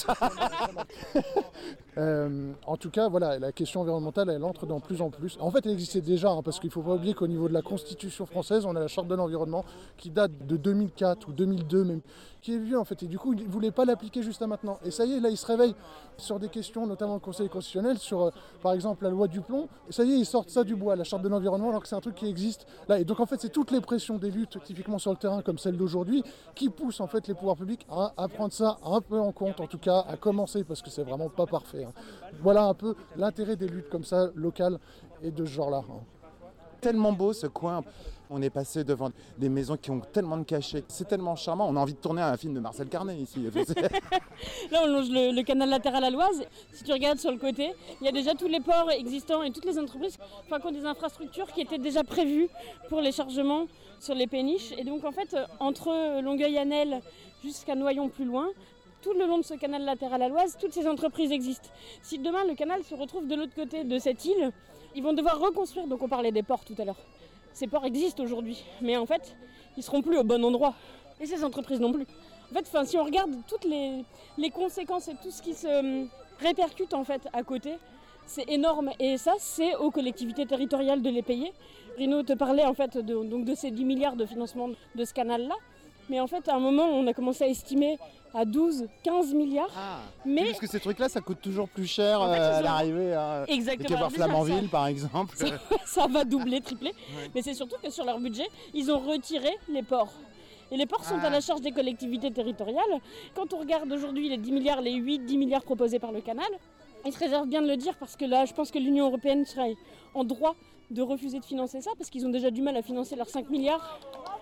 En tout cas, voilà, la question environnementale, elle entre de plus en plus. En fait, elle existait déjà, parce qu'il ne faut pas oublier qu'au niveau de la Constitution française, on a la Charte de l'environnement qui date de 2004 ou 2002 même, qui est vieux en fait. Et du coup, ils ne voulaient pas l'appliquer juste à maintenant. Et ça y est, là, ils se réveillent sur des questions, notamment le Conseil constitutionnel, sur par exemple la loi du plomb. Et ça y est, ils sortent ça du bois, la Charte de l'environnement, alors que c'est un truc qui existe là. Et donc en fait, c'est toutes les pressions des luttes, typiquement sur le terrain, comme celle d'aujourd'hui, qui poussent en fait les pouvoirs publics à prendre ça un peu en compte, en tout cas à commencer, parce que c'est vraiment pas parfait. Voilà un peu l'intérêt des luttes comme ça, locales et de ce genre-là. Tellement beau ce coin. On est passé devant des maisons qui ont tellement de cachets. C'est tellement charmant. On a envie de tourner un film de Marcel Carnet ici. Là, on longe le canal latéral à l'Oise. Si tu regardes sur le côté, il y a déjà tous les ports existants et toutes les entreprises qui ont des infrastructures qui étaient déjà prévues pour les chargements sur les péniches. Et donc, en fait, entre Longueuil-Annel jusqu'à Noyon plus loin, tout le long de ce canal latéral à l'Oise, toutes ces entreprises existent. Si demain le canal se retrouve de l'autre côté de cette île, ils vont devoir reconstruire. Donc on parlait des ports tout à l'heure. Ces ports existent aujourd'hui, mais en fait, ils seront plus au bon endroit. Et ces entreprises non plus. En fait, si on regarde toutes les conséquences et tout ce qui se répercute en fait à côté, c'est énorme. Et ça, c'est aux collectivités territoriales de les payer. Bruno te parlait en fait de ces 10 milliards de financement de ce canal-là. Mais en fait, à un moment, on a commencé à estimer à 12, 15 milliards. Mais parce que ces trucs-là, ça coûte toujours plus cher à l'arrivée. Exactement. Que voir Flamanville, par exemple. Ça va doubler, tripler. Ouais. Mais c'est surtout que sur leur budget, ils ont retiré les ports. Et les ports sont à la charge des collectivités territoriales. Quand on regarde aujourd'hui les 10 milliards, les 8-10 milliards proposés par le canal, ils se réservent bien de le dire parce que là, je pense que l'Union européenne serait en droit de refuser de financer ça parce qu'ils ont déjà du mal à financer leurs 5 milliards.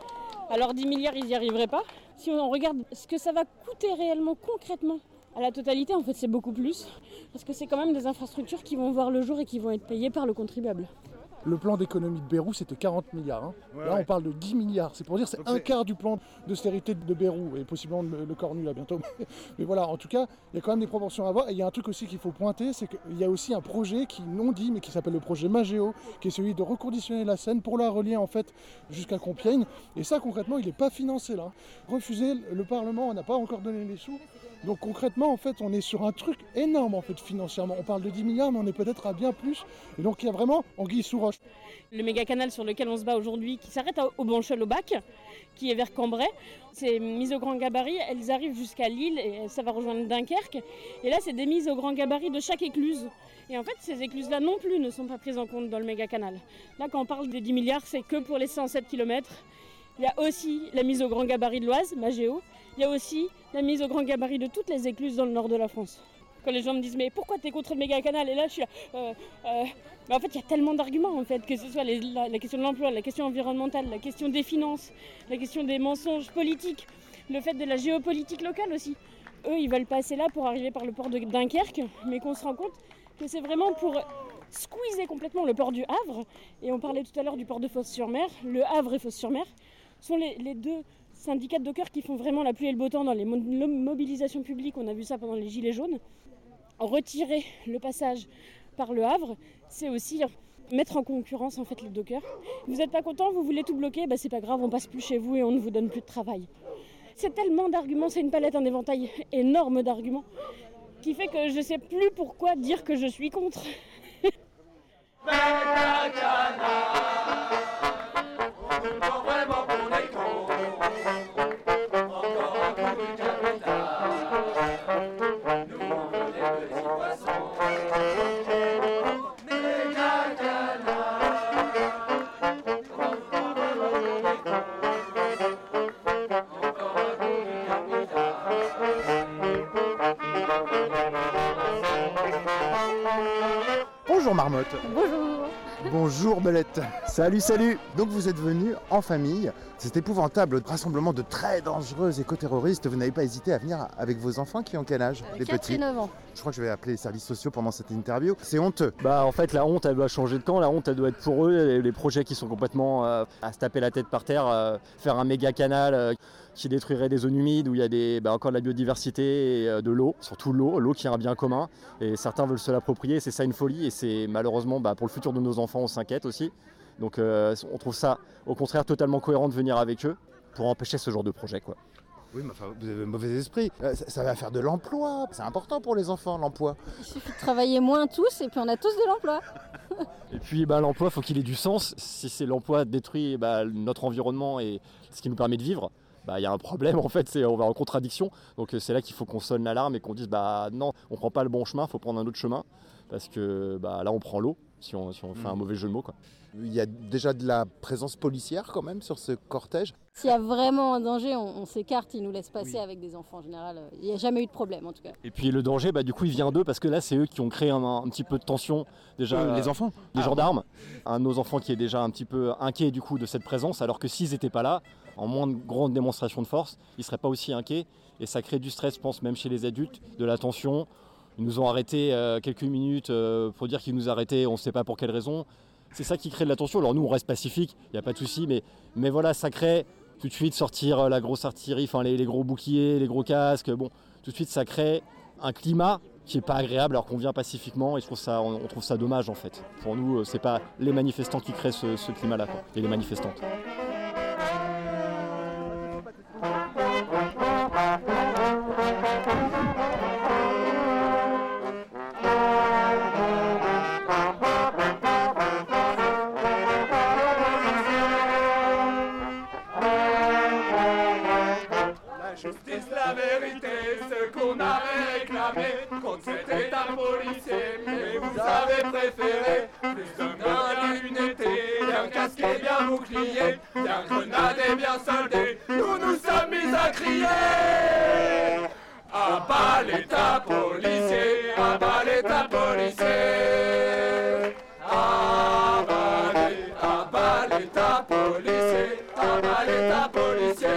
Alors 10 milliards, ils n'y arriveraient pas. Si on regarde ce que ça va coûter réellement, concrètement, à la totalité, en fait, c'est beaucoup plus. Parce que c'est quand même des infrastructures qui vont voir le jour et qui vont être payées par le contribuable. Le plan d'économie de Bayrou, c'était 40 milliards. Hein. Là, on parle de 10 milliards. C'est pour dire que c'est un quart du plan d'austérité de Bayrou, et possiblement le Cornu là bientôt. Mais voilà, en tout cas, il y a quand même des proportions à voir. Et il y a un truc aussi qu'il faut pointer, c'est qu'il y a aussi un projet qui non dit, mais qui s'appelle le projet Magéo, qui est celui de reconditionner la Seine pour la relier en fait jusqu'à Compiègne. Et ça, concrètement, il n'est pas financé là. Refusé, le Parlement n'a pas encore donné les sous. Donc concrètement, en fait, on est sur un truc énorme en fait financièrement. On parle de 10 milliards, mais on est peut-être à bien plus. Et donc il y a vraiment anguille sous roche. Le méga canal sur lequel on se bat aujourd'hui, qui s'arrête au Banchel-au-Bac, qui est vers Cambrai, c'est mises au grand gabarit, elles arrivent jusqu'à Lille et ça va rejoindre Dunkerque. Et là, c'est des mises au grand gabarit de chaque écluse. Et en fait, ces écluses-là non plus ne sont pas prises en compte dans le méga canal. Là, quand on parle des 10 milliards, c'est que pour les 107 km. Il y a aussi la mise au grand gabarit de l'Oise, Magéo. Il y a aussi la mise au grand gabarit de toutes les écluses dans le nord de la France. Quand les gens me disent « mais pourquoi t'es contre le méga canal ?» Et là, je suis là... Mais en fait, il y a tellement d'arguments, en fait, que ce soit la question de l'emploi, la question environnementale, la question des finances, la question des mensonges politiques, le fait de la géopolitique locale aussi. Eux, ils veulent passer là pour arriver par le port de Dunkerque, mais qu'on se rend compte que c'est vraiment pour squeezer complètement le port du Havre. Et on parlait tout à l'heure du port de Fos-sur-Mer. Le Havre et Fos-sur-Mer sont les deux syndicats de dockers qui font vraiment la pluie et le beau temps dans les mobilisations publiques. On a vu ça pendant les Gilets jaunes. Retirer le passage par le Havre, c'est aussi mettre en concurrence en fait les dockers. Vous n'êtes pas content, vous voulez tout bloquer, bah c'est pas grave, on passe plus chez vous et on ne vous donne plus de travail. C'est tellement d'arguments, c'est une palette, un éventail énorme d'arguments qui fait que je ne sais plus pourquoi dire que je suis contre. Bonjour Marmotte. Bonjour. Bonjour Belette. Salut, salut. Donc vous êtes venus en famille. Cet épouvantable rassemblement de très dangereux éco-terroristes, vous n'avez pas hésité à venir avec vos enfants qui ont quel âge? Les 4 petits. et 9 ans. Je crois que je vais appeler les services sociaux pendant cette interview. C'est honteux. Bah en fait la honte elle doit changer de camp, la honte elle doit être pour eux, les projets qui sont complètement à se taper la tête par terre, faire un méga canal qui détruirait des zones humides où il y a encore de la biodiversité et de l'eau, surtout l'eau qui est un bien commun et certains veulent se l'approprier, c'est ça une folie et c'est malheureusement pour le futur de nos enfants on s'inquiète aussi. Donc on trouve ça au contraire totalement cohérent de venir avec eux pour empêcher ce genre de projet quoi. Oui, mais enfin, vous avez un mauvais esprit. Ça va faire de l'emploi. C'est important pour les enfants, l'emploi. Il suffit de travailler moins tous et puis on a tous de l'emploi. Et puis l'emploi, il faut qu'il ait du sens. Si c'est l'emploi détruit notre environnement et ce qui nous permet de vivre, il y a un problème en fait, on va en contradiction. Donc c'est là qu'il faut qu'on sonne l'alarme et qu'on dise non, on prend pas le bon chemin, il faut prendre un autre chemin. Parce que là on prend l'eau si on fait un mauvais jeu de mots quoi. Il y a déjà de la présence policière quand même sur ce cortège. S'il y a vraiment un danger, on s'écarte, ils nous laissent passer avec des enfants en général. Il n'y a jamais eu de problème en tout cas. Et puis le danger, du coup il vient d'eux parce que là c'est eux qui ont créé un petit peu de tension. Déjà les enfants, les gendarmes, un de nos enfants qui est déjà un petit peu inquiet du coup de cette présence, alors que s'ils n'étaient pas là, en moins de grandes démonstrations de force, ils ne seraient pas aussi inquiets. Et ça crée du stress, je pense, même chez les adultes, de la tension. Ils nous ont arrêtés quelques minutes pour dire qu'ils nous arrêtaient, on ne sait pas pour quelle raison. C'est ça qui crée de la tension. Alors nous, on reste pacifique, il n'y a pas de souci, mais voilà, ça crée tout de suite sortir la grosse artillerie, les gros boucliers, les gros casques. Tout de suite, ça crée un climat qui n'est pas agréable alors qu'on vient pacifiquement et on trouve ça dommage en fait. Pour nous, c'est pas les manifestants qui créent ce climat-là, et les manifestantes. La vérité, ce qu'on avait réclamé contre cet état policier. Mais vous avez préféré plus d'impunité, d'un casque et bien bouclier, d'un grenade et bien soldé. Nous crier. À bas l'État policier, à bas l'État policier. À bas l'État policier, à bas l'État policier.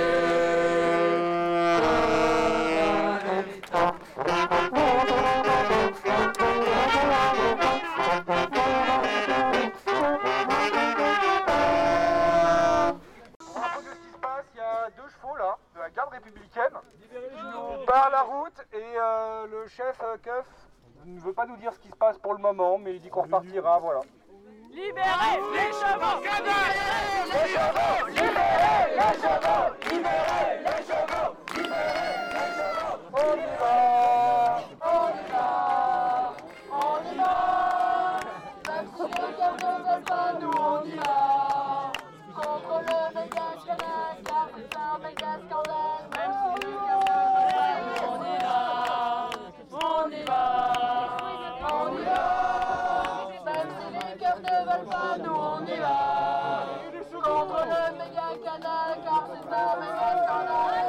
Par la route et le chef Keuf ne veut pas nous dire ce qui se passe pour le moment, mais il dit qu'on repartira, voilà. Libérez les chevaux, libérez les chevaux, libérez les chevaux, libérez les chevaux, libérez les chevaux. On y va, on y va, on y va. Même si le cœur ne veut pas, nous on y va. Contre le méga scandale, car c'est un méga scandale. Même si le cœur ne veut pas, on y va, on y va, on y va. Même si les cœurs ne veulent pas, nous on y va. Contre le méga canal, car c'est un méga scandale.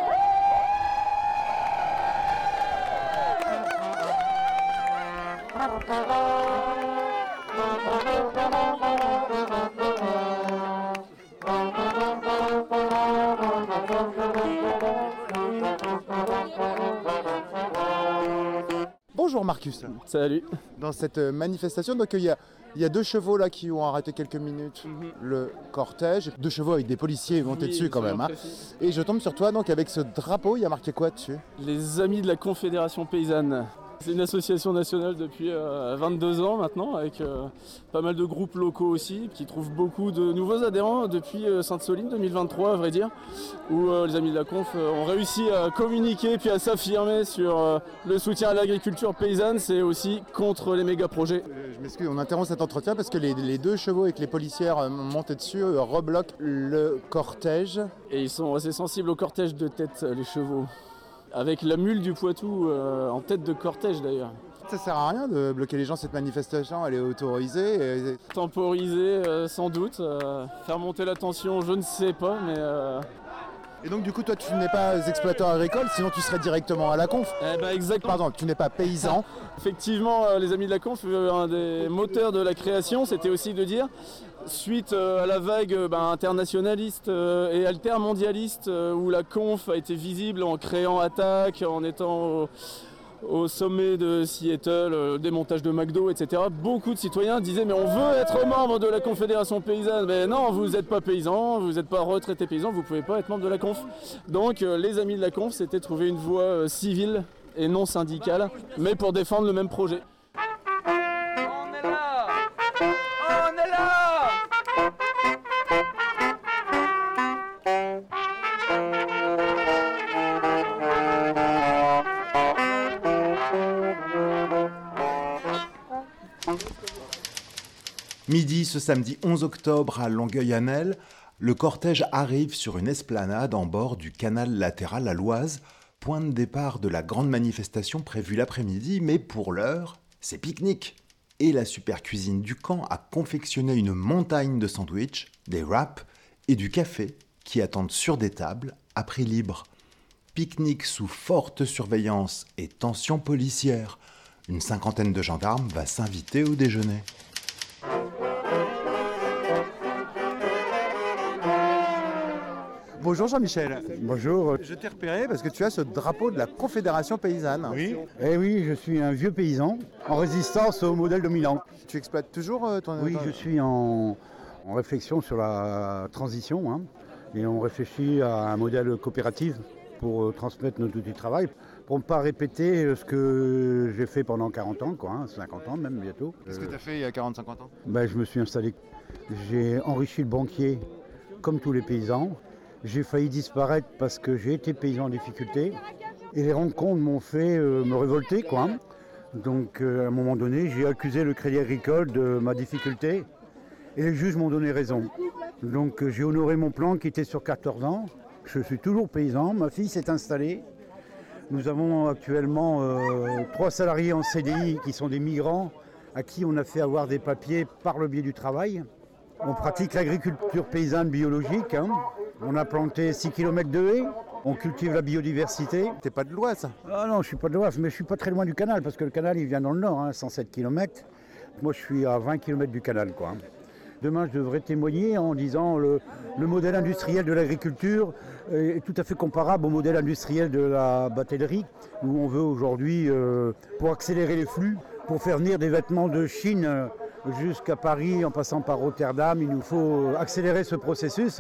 Bonjour Marcus. Salut. Dans cette manifestation, donc il y a 2 chevaux là qui ont arrêté quelques minutes le cortège. 2 chevaux avec des policiers montés dessus quand même. Hein. Et je tombe sur toi donc avec ce drapeau, il y a marqué quoi dessus? Les Amis de la Confédération Paysanne. C'est une association nationale depuis 22 ans maintenant, avec pas mal de groupes locaux aussi, qui trouvent beaucoup de nouveaux adhérents depuis Sainte-Soline 2023 à vrai dire, où les Amis de la Conf ont réussi à communiquer puis à s'affirmer sur le soutien à l'agriculture paysanne, c'est aussi contre les méga-projets. Je m'excuse, on interrompt cet entretien parce que les 2 chevaux avec les policières montés dessus rebloquent le cortège. Et ils sont assez sensibles au cortège de tête, les chevaux. Avec la mule du Poitou en tête de cortège d'ailleurs. Ça sert à rien de bloquer les gens, cette manifestation, elle est autorisée. Temporiser sans doute, faire monter la tension, je ne sais pas, mais... Et donc du coup toi tu n'es pas exploiteur agricole, sinon tu serais directement à la conf. Exactement. Pardon, tu n'es pas paysan. Effectivement, les Amis de la Conf, un des moteurs de la création, c'était aussi de dire, suite à la vague internationaliste et altermondialiste, où la conf a été visible en créant Attac, en étant au sommet de Seattle, démontage de McDo, etc. Beaucoup de citoyens disaient mais on veut être membre de la Confédération Paysanne. Mais non, vous n'êtes pas paysan, vous n'êtes pas retraité paysan, vous ne pouvez pas être membre de la conf. Donc les Amis de la Conf, c'était trouver une voie civile et non syndicale, mais pour défendre le même projet. On est là, on est là. Midi ce samedi 11 octobre à Longueuil-Annel, le cortège arrive sur une esplanade en bord du canal latéral à l'Oise, point de départ de la grande manifestation prévue l'après-midi, mais pour l'heure, c'est pique-nique. Et la super cuisine du camp a confectionné une montagne de sandwichs, des wraps et du café qui attendent sur des tables à prix libre. Pique-nique sous forte surveillance et tension policière. Une 50aine de gendarmes va s'inviter au déjeuner. Bonjour Jean-Michel. Bonjour. Je t'ai repéré parce que tu as ce drapeau de la Confédération Paysanne. Oui. Eh oui, je suis un vieux paysan en résistance au modèle dominant. Tu exploites toujours ton... Oui, je suis en réflexion sur la transition. Hein, et on réfléchit à un modèle coopératif pour transmettre notre outil de travail, pour ne pas répéter ce que j'ai fait pendant 40 ans, 50 ans même bientôt. Qu'est-ce que tu as fait il y a 40-50 ans ? Je me suis installé. J'ai enrichi le banquier comme tous les paysans. J'ai failli disparaître parce que j'ai été paysan en difficulté et les rencontres m'ont fait me révolter. Donc à un moment donné, j'ai accusé le Crédit Agricole de ma difficulté et les juges m'ont donné raison. Donc j'ai honoré mon plan qui était sur 14 ans. Je suis toujours paysan, ma fille s'est installée. Nous avons actuellement 3 salariés en CDI qui sont des migrants à qui on a fait avoir des papiers par le biais du travail. On pratique l'agriculture paysanne biologique. On a planté 6 km de haies On cultive la biodiversité. T'es pas de l'Oise? Ah non, je suis pas de l'Oise, mais je suis pas très loin du canal, parce que le canal, il vient dans le nord, 107 km. Moi, je suis à 20 km du canal, quoi. Demain, je devrais témoigner en disant le modèle industriel de l'agriculture est tout à fait comparable au modèle industriel de la batellerie, où on veut aujourd'hui, pour accélérer les flux, pour faire venir des vêtements de Chine jusqu'à Paris en passant par Rotterdam, il nous faut accélérer ce processus.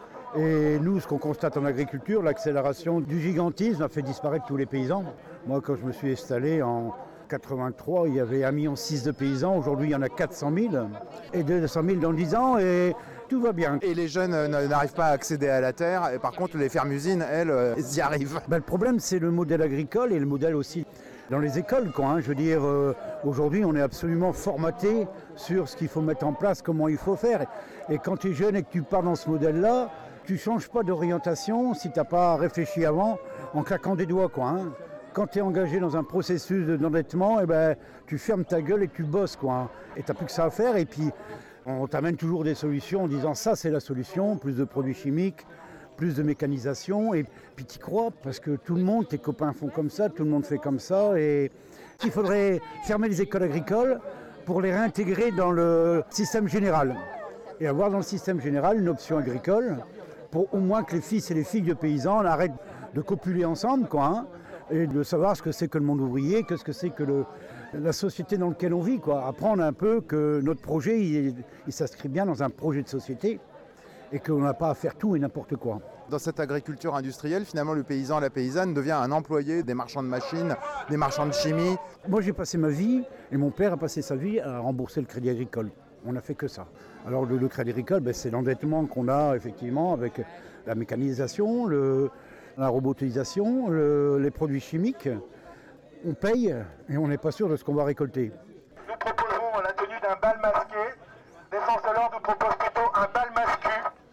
Et nous, ce qu'on constate en agriculture, l'accélération du gigantisme a fait disparaître tous les paysans. Moi, quand je me suis installé en 83, il y avait 1,6 million de paysans. Aujourd'hui, il y en a 400 000 et 200 000 dans 10 ans et tout va bien. Et les jeunes n'arrivent pas à accéder à la terre. Et par contre, les fermes-usines, elles, y arrivent. Le problème, c'est le modèle agricole et le modèle aussi dans les écoles, quoi. Je veux dire, aujourd'hui, on est absolument formaté sur ce qu'il faut mettre en place, comment il faut faire. Et quand tu es jeune et que tu pars dans ce modèle-là, tu ne changes pas d'orientation si tu n'as pas réfléchi avant en claquant des doigts, quoi. Quand tu es engagé dans un processus d'endettement, tu fermes ta gueule et tu bosses, quoi. Et tu n'as plus que ça à faire. Et puis, on t'amène toujours des solutions en disant ça, c'est la solution, plus de produits chimiques, plus de mécanisation. Et puis tu y crois, parce que tout le monde, tes copains font comme ça, tout le monde fait comme ça. Et il faudrait fermer les écoles agricoles pour les réintégrer dans le système général. Et avoir dans le système général une option agricole pour au moins que les fils et les filles de paysans arrêtent de copuler ensemble, quoi. Et de savoir ce que c'est que le monde ouvrier, qu'est-ce que c'est que la société dans laquelle on vit, quoi. Apprendre un peu que notre projet, il s'inscrit bien dans un projet de société et qu'on n'a pas à faire tout et n'importe quoi. Dans cette agriculture industrielle, finalement, le paysan, la paysanne devient un employé des marchands de machines, des marchands de chimie. Moi, j'ai passé ma vie, et mon père a passé sa vie à rembourser le crédit agricole. On n'a fait que ça. Alors, le crédit agricole, c'est l'endettement qu'on a, effectivement, avec la mécanisation, la robotisation, les produits chimiques. On paye et on n'est pas sûr de ce qu'on va récolter. Nous proposons la tenue d'un bal masqué. L'essence de l'ordre nous propose plutôt un bal mascu.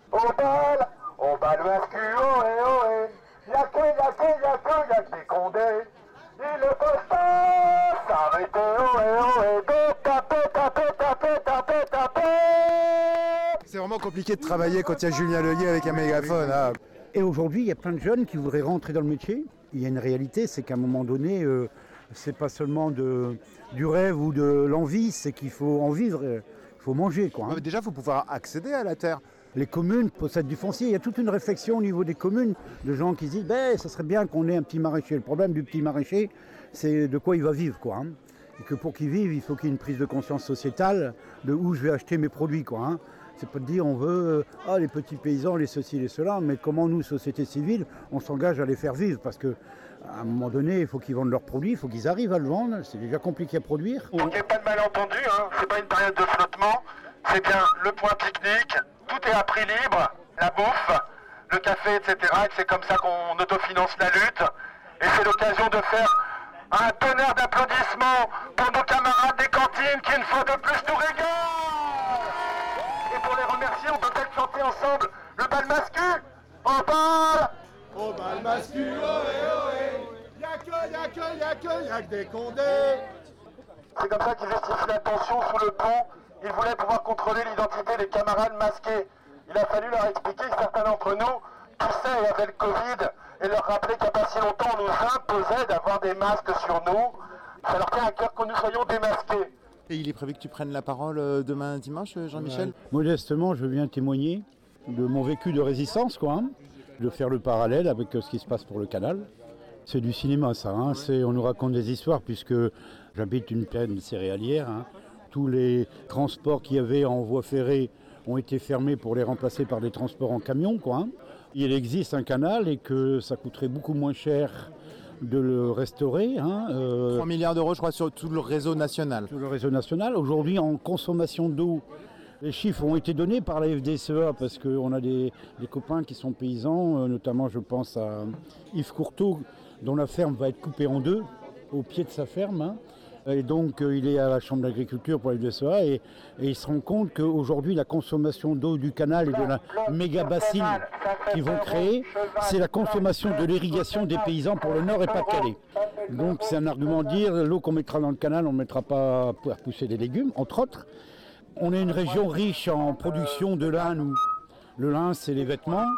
Au bal mascu, ohé, ohé. Y'a que des condés. Il ne faut pas s'arrêter, ohé, ohé. Taper. C'est vraiment compliqué de travailler quand il y a Julien Leuillet avec un mégaphone. Et aujourd'hui, il y a plein de jeunes qui voudraient rentrer dans le métier. Il y a une réalité, c'est qu'à un moment donné, c'est pas seulement du rêve ou de l'envie, c'est qu'il faut en vivre, il faut manger, quoi. Déjà, il faut pouvoir accéder à la terre. Les communes possèdent du foncier. Il y a toute une réflexion au niveau des communes, de gens qui se disent ça serait bien qu'on ait un petit maraîcher. Le problème du petit maraîcher, c'est de quoi il va vivre, quoi. Et que pour qu'il vive, il faut qu'il y ait une prise de conscience sociétale de où je vais acheter mes produits, quoi. C'est pas de dire on veut les petits paysans, les ceci, les cela, mais comment nous, société civile, on s'engage à les faire vivre, parce qu'à un moment donné, il faut qu'ils vendent leurs produits, il faut qu'ils arrivent à le vendre, c'est déjà compliqué à produire. Pour qu'il n'y ait pas de malentendu, c'est pas une période de flottement, c'est bien le point pique-nique, tout est à prix libre, la bouffe, le café, etc. Et c'est comme ça qu'on autofinance la lutte. Et c'est l'occasion de faire un tonnerre d'applaudissements pour nos camarades des cantines qui, une fois de plus, nous régalent. Et pour les remercier, on peut peut-être chanter ensemble le bal mascu. Au bal mascu, ohé, ohé. Y'a que des condés. C'est comme ça qu'ils justifient la tension sous le pont. Ils voulaient pouvoir contrôler l'identité des camarades masqués. Il a fallu leur expliquer que certains d'entre nous toussaient et avaient le Covid et leur rappeler qu'il n'y a pas si longtemps on nous imposait d'avoir des masques sur nous. Ça leur tient à cœur que nous soyons démasqués. Et il est prévu que tu prennes la parole demain dimanche, Jean-Michel ? Modestement, je viens témoigner de mon vécu de résistance, quoi, de faire le parallèle avec ce qui se passe pour le canal. C'est du cinéma, ça. On nous raconte des histoires, puisque j'habite une plaine céréalière. Tous les transports qu'il y avait en voie ferrée ont été fermés pour les remplacer par des transports en camion, quoi. Il existe un canal et que ça coûterait beaucoup moins cher de le restaurer. 3 milliards d'euros, je crois, sur tout le réseau national. Tout le réseau national. Aujourd'hui, en consommation d'eau, les chiffres ont été donnés par la FDSEA parce qu'on a des copains qui sont paysans, notamment je pense à Yves Courteau, dont la ferme va être coupée en deux, au pied de sa ferme. Et donc il est à la Chambre d'agriculture pour la FDSEA et il se rend compte qu'aujourd'hui la consommation d'eau du canal et de la méga bassine qu'ils vont créer, c'est la consommation de l'irrigation des paysans pour le Nord et Pas-de-Calais. Donc c'est un argument de dire l'eau qu'on mettra dans le canal, on ne mettra pas pour pousser des légumes, entre autres. On est une région riche en production de lin, nous. Le lin, c'est les vêtements.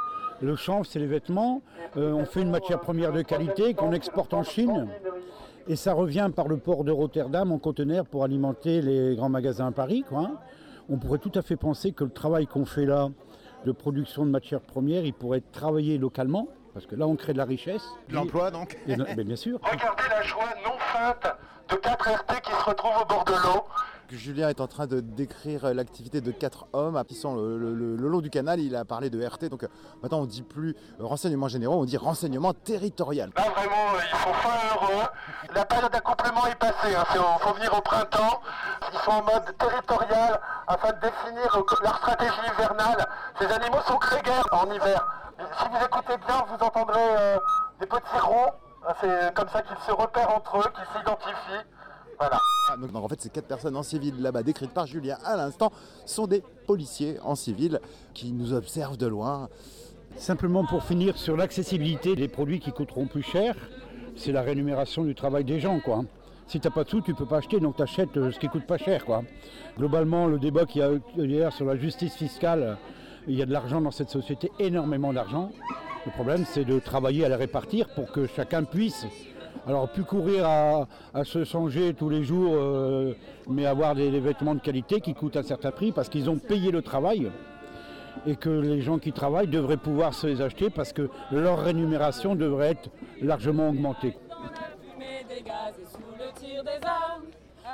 Le chanvre, c'est les vêtements. On fait une matière première de qualité qu'on exporte en Chine. Et ça revient par le port de Rotterdam en conteneur pour alimenter les grands magasins à Paris, quoi. On pourrait tout à fait penser que le travail qu'on fait là, de production de matières premières, il pourrait être travaillé localement, parce que là on crée de la richesse. De l'emploi donc. Mais bien sûr. Regardez la joie non feinte de 4 RT qui se retrouvent au bord de l'eau. Julien est en train de décrire l'activité de 4 hommes qui sont le long du canal. Il a parlé de RT, donc maintenant on ne dit plus renseignements généraux, on dit renseignement territorial. Là vraiment, ils sont fin heureux. La période d'accouplement est passée, il faut venir au printemps. Ils sont en mode territorial afin de définir leur stratégie hivernale. Ces animaux sont grégaires en hiver. Si vous écoutez bien, vous entendrez des petits ronds. C'est comme ça qu'ils se repèrent entre eux, qu'ils s'identifient. Voilà. Donc en fait, ces 4 personnes en civil là-bas décrites par Julien à l'instant sont des policiers en civil qui nous observent de loin. Simplement pour finir sur l'accessibilité des produits qui coûteront plus cher, c'est la rémunération du travail des gens, quoi. Si tu n'as pas de sous, tu ne peux pas acheter, donc tu achètes ce qui coûte pas cher, quoi. Globalement, le débat qu'il y a hier sur la justice fiscale, il y a de l'argent dans cette société, énormément d'argent. Le problème, c'est de travailler à la répartir pour que chacun puisse. Alors, plus courir à se changer tous les jours, mais avoir des vêtements de qualité qui coûtent un certain prix parce qu'ils ont payé le travail et que les gens qui travaillent devraient pouvoir se les acheter parce que leur rémunération devrait être largement augmentée. Des gaz et sous le tir des armes,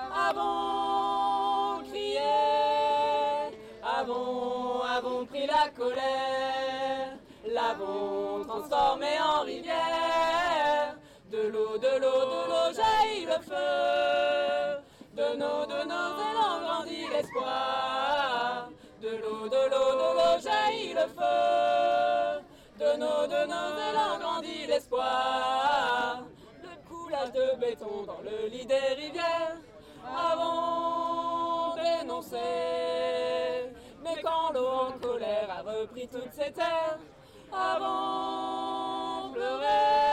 avons crié, avons pris la colère, l'avons transformée en rivière. De l'eau jaillit le feu, de nos élans grandit l'espoir. De l'eau jaillit le feu, de nos élans grandit l'espoir. Le coulage de béton dans le lit des rivières, avons dénoncé. Mais quand l'eau en colère a repris toutes ces terres, avons pleuré.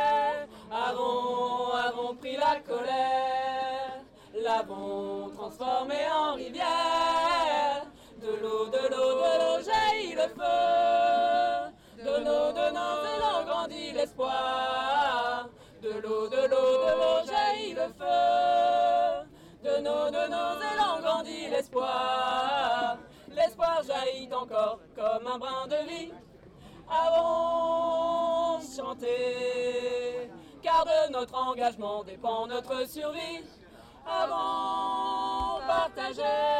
Avons pris la colère, l'avons transformée en rivière. De l'eau jaillit le feu, de nos élans grandit l'espoir. De l'eau jaillit le feu, de nos élans grandit l'espoir. L'espoir jaillit encore comme un brin de vie. Avons chanté, car de notre engagement dépend notre survie. Avons partagé,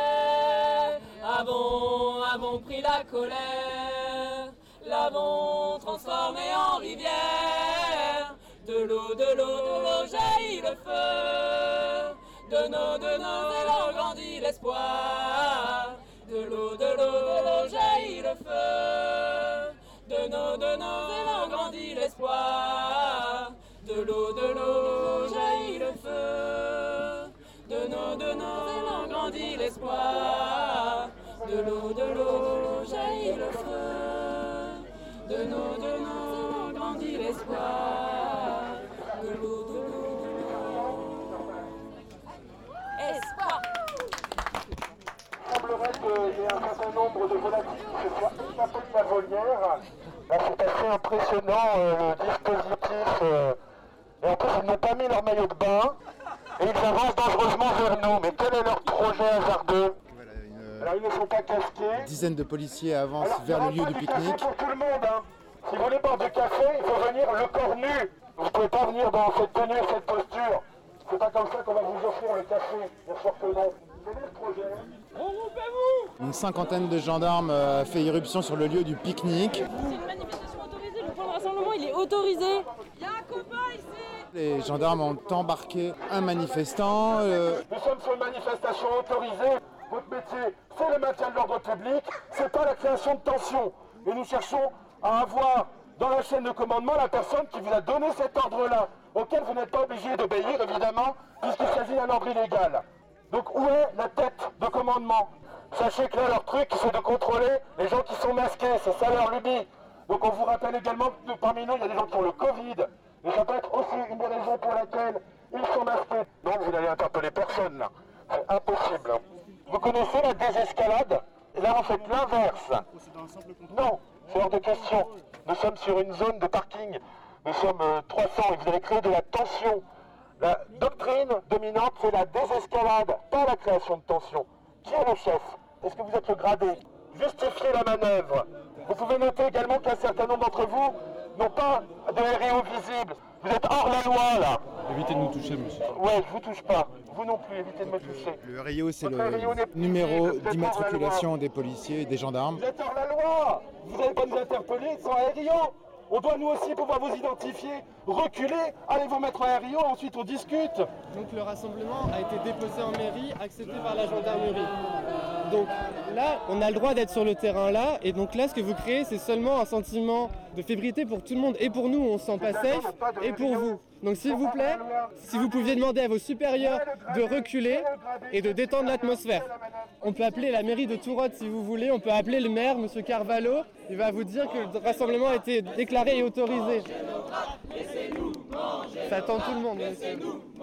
avons pris la colère, l'avons transformée en rivière. De l'eau jaillit le feu, de nos élans grandit l'espoir. De l'eau jaillit le feu, de nos élans grandit l'espoir. De l'eau jaillit le feu, de nos élans grandit l'espoir. De l'eau jaillit le feu, de nos élans grandit l'espoir. De l'eau espoir. Il semblerait qu'il y ait un certain nombre de volatiles qui se soient échappés de la volière. Là, c'est assez impressionnant le dispositif. Et en plus, ils n'ont pas mis leur maillot de bain et ils avancent dangereusement vers nous. Mais quel est leur projet hasardeux? Alors, ils ne sont pas casqués. Une dizaine de policiers avancent vers le lieu du pique-nique. Pour tout le monde, hein. Si vous voulez boire du café, il faut venir le corps nu. Vous ne pouvez pas venir dans cette tenue, cette posture. C'est pas comme ça qu'on va vous offrir le café. Bien sûr que non. Quel est le projet? Une cinquantaine de gendarmes a fait irruption sur le lieu du pique-nique. C'est une manifestation autorisée, le point de rassemblement il est autorisé. Il y a un combat ici. Les gendarmes ont embarqué un manifestant. Nous sommes sur une manifestation autorisée. Votre métier, c'est le maintien de l'ordre public, c'est pas la création de tensions. Et nous cherchons à avoir dans la chaîne de commandement la personne qui vous a donné cet ordre-là, auquel vous n'êtes pas obligé d'obéir, évidemment, puisqu'il s'agit d'un ordre illégal. Donc où est la tête de commandement? Sachez que là, leur truc, c'est de contrôler les gens qui sont masqués, c'est ça leur lubie. Donc on vous rappelle également que parmi nous, il y a des gens qui ont le Covid. Et ça peut être aussi une des raisons pour laquelle ils sont masqués. Donc vous n'allez interpeller personne là. C'est impossible. Vous connaissez la désescalade? Là, on fait l'inverse. Non, c'est hors de question. Nous sommes sur une zone de parking, nous sommes 300 et vous avez créé de la tension. La doctrine dominante, c'est la désescalade, pas la création de tension. Qui est le chef? Est-ce que vous êtes le gradé? Justifiez la manœuvre. Vous pouvez noter également qu'un certain nombre d'entre vous n'ont pas de RIO visible. Vous êtes hors la loi, là. Évitez de nous toucher, monsieur. Ouais, je vous touche pas. Vous non plus, évitez de me toucher. Le RIO, c'est le numéro d'immatriculation des policiers et des gendarmes. Vous êtes hors la loi. Vous n'allez pas nous interpeller sans RIO. On doit nous aussi pouvoir vous identifier. Reculez, allez vous mettre en RIO, ensuite on discute. Donc le rassemblement a été déposé en mairie, accepté par la gendarmerie. Donc là, on a le droit d'être sur le terrain là, et donc là, ce que vous créez, c'est seulement un sentiment de fébrilité pour tout le monde, et pour nous, on se sent pas safe, et pour vous. Donc s'il vous plaît, si vous pouviez demander à vos supérieurs de reculer et de détendre l'atmosphère. On peut appeler la mairie de Tourotte si vous voulez, on peut appeler le maire, M. Carvalho, il va vous dire que le rassemblement a été déclaré et autorisé. Ça attend tout le monde, monsieur.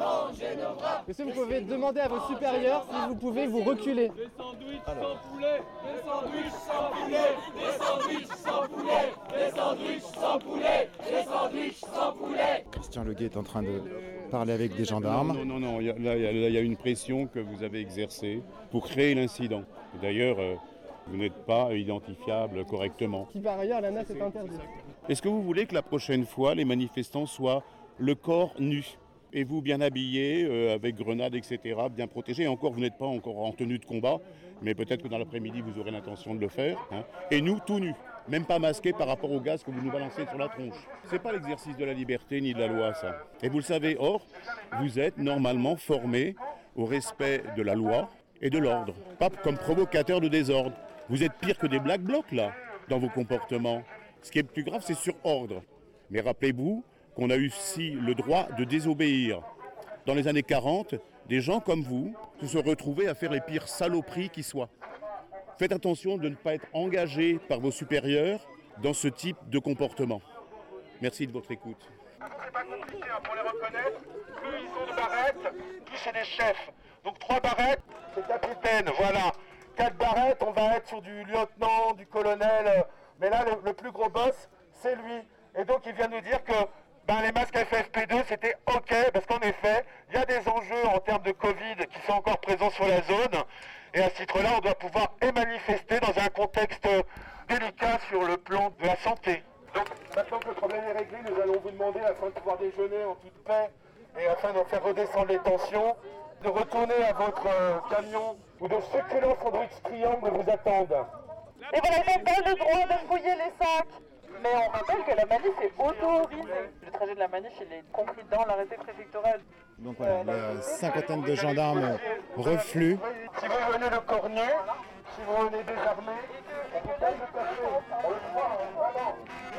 Monsieur, vous pouvez demander à vos supérieurs si vous pouvez vous reculer. Des sandwichs sans poulet, des sandwichs sans poulet, des sandwichs sans poulet, des sandwichs sans poulet, des sandwichs sans poulet. Christian Leguet est en train de parler avec des gendarmes. Non, il y a une pression que vous avez exercée pour créer l'incident. D'ailleurs, vous n'êtes pas identifiable correctement. Qui par ailleurs, l'ANA c'est interdit. Est-ce que vous voulez que la prochaine fois, les manifestants soient le corps nu et vous bien habillé, avec grenades, etc., bien protégé? Et encore, vous n'êtes pas encore en tenue de combat, mais peut-être que dans l'après-midi, vous aurez l'intention de le faire. Hein. Et nous, tout nus, même pas masqués par rapport au gaz que vous nous balancez sur la tronche. C'est pas l'exercice de la liberté ni de la loi, ça. Et vous le savez, or, vous êtes normalement formés au respect de la loi et de l'ordre, pas comme provocateur de désordre. Vous êtes pire que des Black Blocs, là, dans vos comportements. Ce qui est plus grave, c'est sur ordre. Mais rappelez-vous qu'on a eu aussi le droit de désobéir. Dans les années 40, des gens comme vous se sont retrouvés à faire les pires saloperies qui soient. Faites attention de ne pas être engagé par vos supérieurs dans ce type de comportement. Merci de votre écoute. C'est pas compliqué pour les reconnaître. Eux, ils ont des barrettes. Tous, c'est des chefs. Donc 3 barrettes, c'est capitaine, voilà. 4 barrettes, on va être sur du lieutenant, du colonel. Mais là, le plus gros boss, c'est lui. Et donc, il vient nous dire que les masques FFP2, c'était OK, parce qu'en effet, il y a des enjeux en termes de Covid qui sont encore présents sur la zone. Et à ce titre-là, on doit pouvoir manifester dans un contexte délicat sur le plan de la santé. Donc, maintenant que le problème est réglé, nous allons vous demander, afin de pouvoir déjeuner en toute paix et afin de faire redescendre les tensions, de retourner à votre camion où de succulents sandwichs triangles vous attendent. Et voilà, ils n'ont pas le droit de fouiller les sacs. Mais on rappelle que la manif est autorisée. Le trajet de la manif, il est compris dans l'arrêté préfectoral. Donc voilà, une cinquantaine de gendarmes refluent. Si vous venez le corps nu, si vous venez désarmé, on vous paye le café. On le voit, voilà.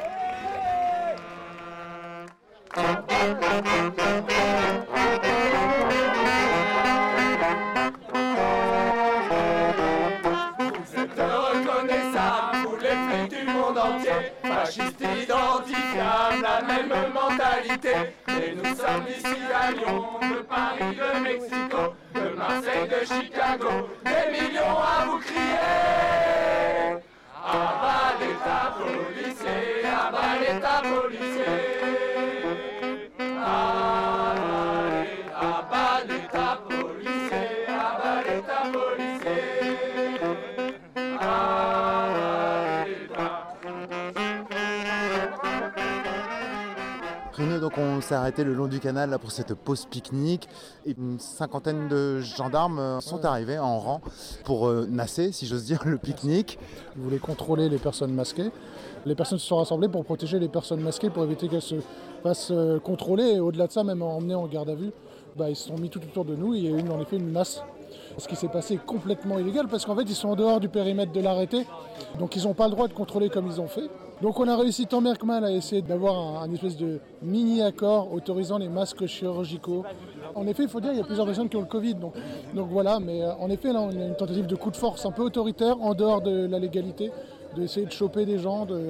Vous êtes reconnaissables, vous les flics du monde entier, fascistes identifiables, la même mentalité. Et nous sommes d'ici à Lyon, de Paris, de Mexico, de Marseille, de Chicago, des millions à vous crier. Abat l'État policier, abat l'État policier. Abat l'État policier, abat l'État policier. Bruno, donc on s'est arrêté le long du canal là, pour cette pause pique-nique. Et une cinquantaine de gendarmes sont arrivés en rang pour nasser, si j'ose dire, le pique-nique. Ils voulaient contrôler les personnes masquées. Les personnes se sont rassemblées pour protéger les personnes masquées, pour éviter qu'elles se fassent contrôler. Et au-delà de ça, même emmenées en garde à vue, ils se sont mis tout autour de nous. Il y a eu en effet une masse. Ce qui s'est passé est complètement illégal parce qu'en fait, ils sont en dehors du périmètre de l'arrêté. Donc ils n'ont pas le droit de contrôler comme ils ont fait. Donc on a réussi tant bien que mal à essayer d'avoir un espèce de mini-accord autorisant les masques chirurgicaux. En effet, il faut dire qu'il y a plusieurs personnes qui ont le Covid. Donc voilà, mais en effet, là, on a une tentative de coup de force un peu autoritaire, en dehors de la légalité, d'essayer de choper des gens, de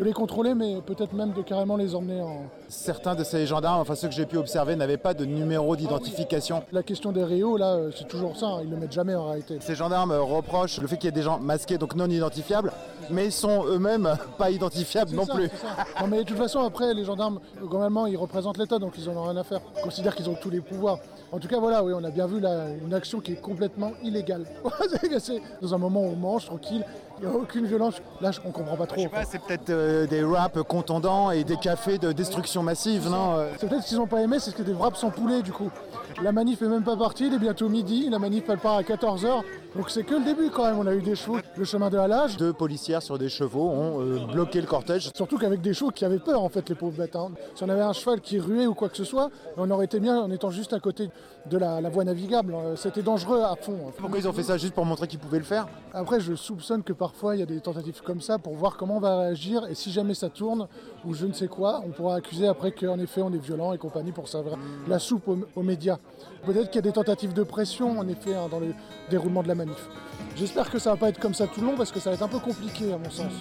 de les contrôler, mais peut-être même de carrément les emmener en... Certains de ces gendarmes, enfin ceux que j'ai pu observer, n'avaient pas de numéro d'identification. La question des réaux, là, c'est toujours ça, ils ne le mettent jamais en réalité. Ces gendarmes reprochent le fait qu'il y ait des gens masqués, donc non identifiables, mais ils sont eux-mêmes pas identifiables non plus. Non mais de toute façon, après, les gendarmes, globalement, ils représentent l'État, donc ils en ont rien à faire. Ils considèrent qu'ils ont tous les pouvoirs. En tout cas, voilà, oui, on a bien vu là, une action qui est complètement illégale. C'est dans un moment où on mange, tranquille, il n'y a aucune violence. Là, on ne comprend pas trop. Je sais pas, c'est peut-être des wraps contondants et des cafés de destruction massive, non C'est peut-être ce qu'ils n'ont pas aimé, c'est que des wraps sans poulet, du coup. La manif n'est même pas partie, il est bientôt midi, la manif elle part à 14h, donc c'est que le début quand même, on a eu des chevaux, le chemin de halage. 2 policières sur des chevaux ont bloqué le cortège. Surtout qu'avec des chevaux qui avaient peur en fait, les pauvres bêtes. Si on avait un cheval qui ruait ou quoi que ce soit, on aurait été bien en étant juste à côté de la voie navigable, c'était dangereux à fond. Pourquoi ils ont fait ça, juste pour montrer qu'ils pouvaient le faire? Après je soupçonne que parfois il y a des tentatives comme ça pour voir comment on va réagir, et si jamais ça tourne ou je ne sais quoi, on pourra accuser après qu'en effet on est violent et compagnie pour servir la soupe aux médias. Peut-être qu'il y a des tentatives de pression, en effet, dans le déroulement de la manif. J'espère que ça ne va pas être comme ça tout le long, parce que ça va être un peu compliqué, à mon sens.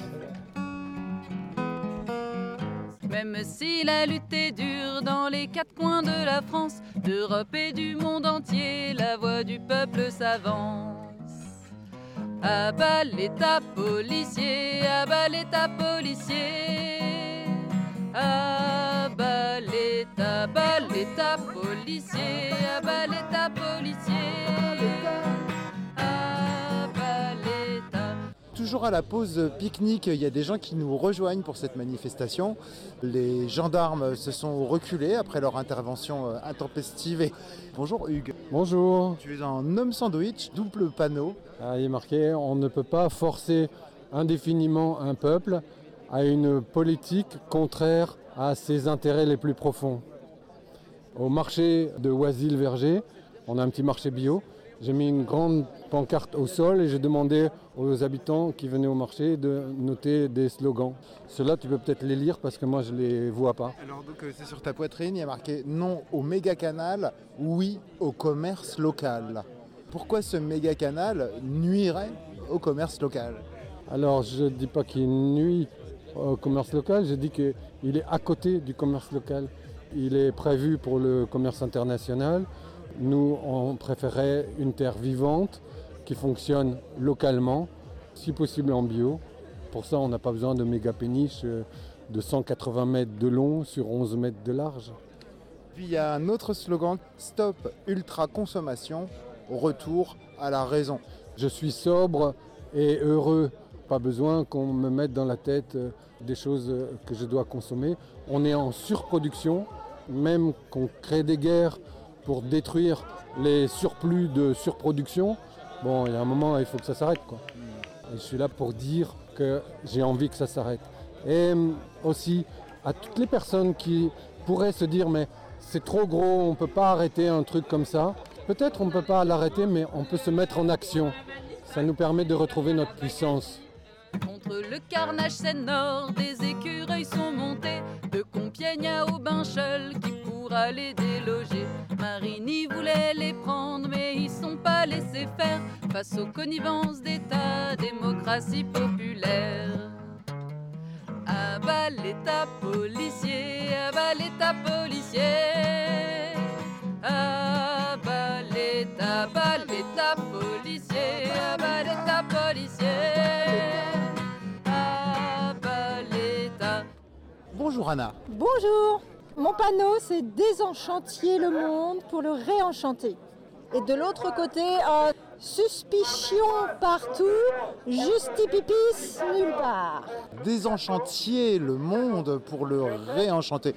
Même si la lutte est dure dans les 4 coins de la France, d'Europe et du monde entier, la voix du peuple s'avance. À bas l'État policier, à bas l'État policier. À bas l'État policier, à bas l'État policier, à bas l'État. Toujours à la pause pique-nique, il y a des gens qui nous rejoignent pour cette manifestation. Les gendarmes se sont reculés après leur intervention intempestive. Bonjour Hugues. Bonjour. Tu es un homme sandwich, double panneau. Il est marqué, on ne peut pas forcer indéfiniment un peuple à une politique contraire à ses intérêts les plus profonds. Au marché de Oisille-Verger, on a un petit marché bio, j'ai mis une grande pancarte au sol et j'ai demandé aux habitants qui venaient au marché de noter des slogans. Ceux-là, tu peux peut-être les lire parce que moi, je ne les vois pas. Alors donc c'est sur ta poitrine, il y a marqué « Non au méga-canal, oui au commerce local ». Pourquoi ce méga-canal nuirait au commerce local? Alors, je ne dis pas qu'il nuit au commerce local, je dis qu'il est à côté du commerce local. Il est prévu pour le commerce international. Nous, on préférait une terre vivante qui fonctionne localement, si possible en bio. Pour ça, on n'a pas besoin de méga péniches de 180 mètres de long sur 11 mètres de large. Puis il y a un autre slogan, Stop ultra consommation, retour à la raison. Je suis sobre et heureux. Pas besoin qu'on me mette dans la tête des choses que je dois consommer. On est en surproduction, même qu'on crée des guerres pour détruire les surplus de surproduction. Bon, il y a un moment, il faut que ça s'arrête, quoi. Et je suis là pour dire que j'ai envie que ça s'arrête. Et aussi à toutes les personnes qui pourraient se dire mais c'est trop gros, on ne peut pas arrêter un truc comme ça. Peut-être on ne peut pas l'arrêter, mais on peut se mettre en action. Ça nous permet de retrouver notre puissance. Contre le carnage Seine-Nord, des écureuils sont montés de Compiègne à Aubincheul qui pourra les déloger. Marigny voulait les prendre mais ils sont pas laissés faire face aux connivences d'État, démocratie populaire. À bas l'État policier, à bas l'État policier. À bas l'État policier, à bas l'État policier. Bonjour Anna. Bonjour. Mon panneau, c'est désenchantiez le monde pour le réenchanter. Et de l'autre côté, suspicion partout, justipipis nulle part. Désenchantiez le monde pour le réenchanter.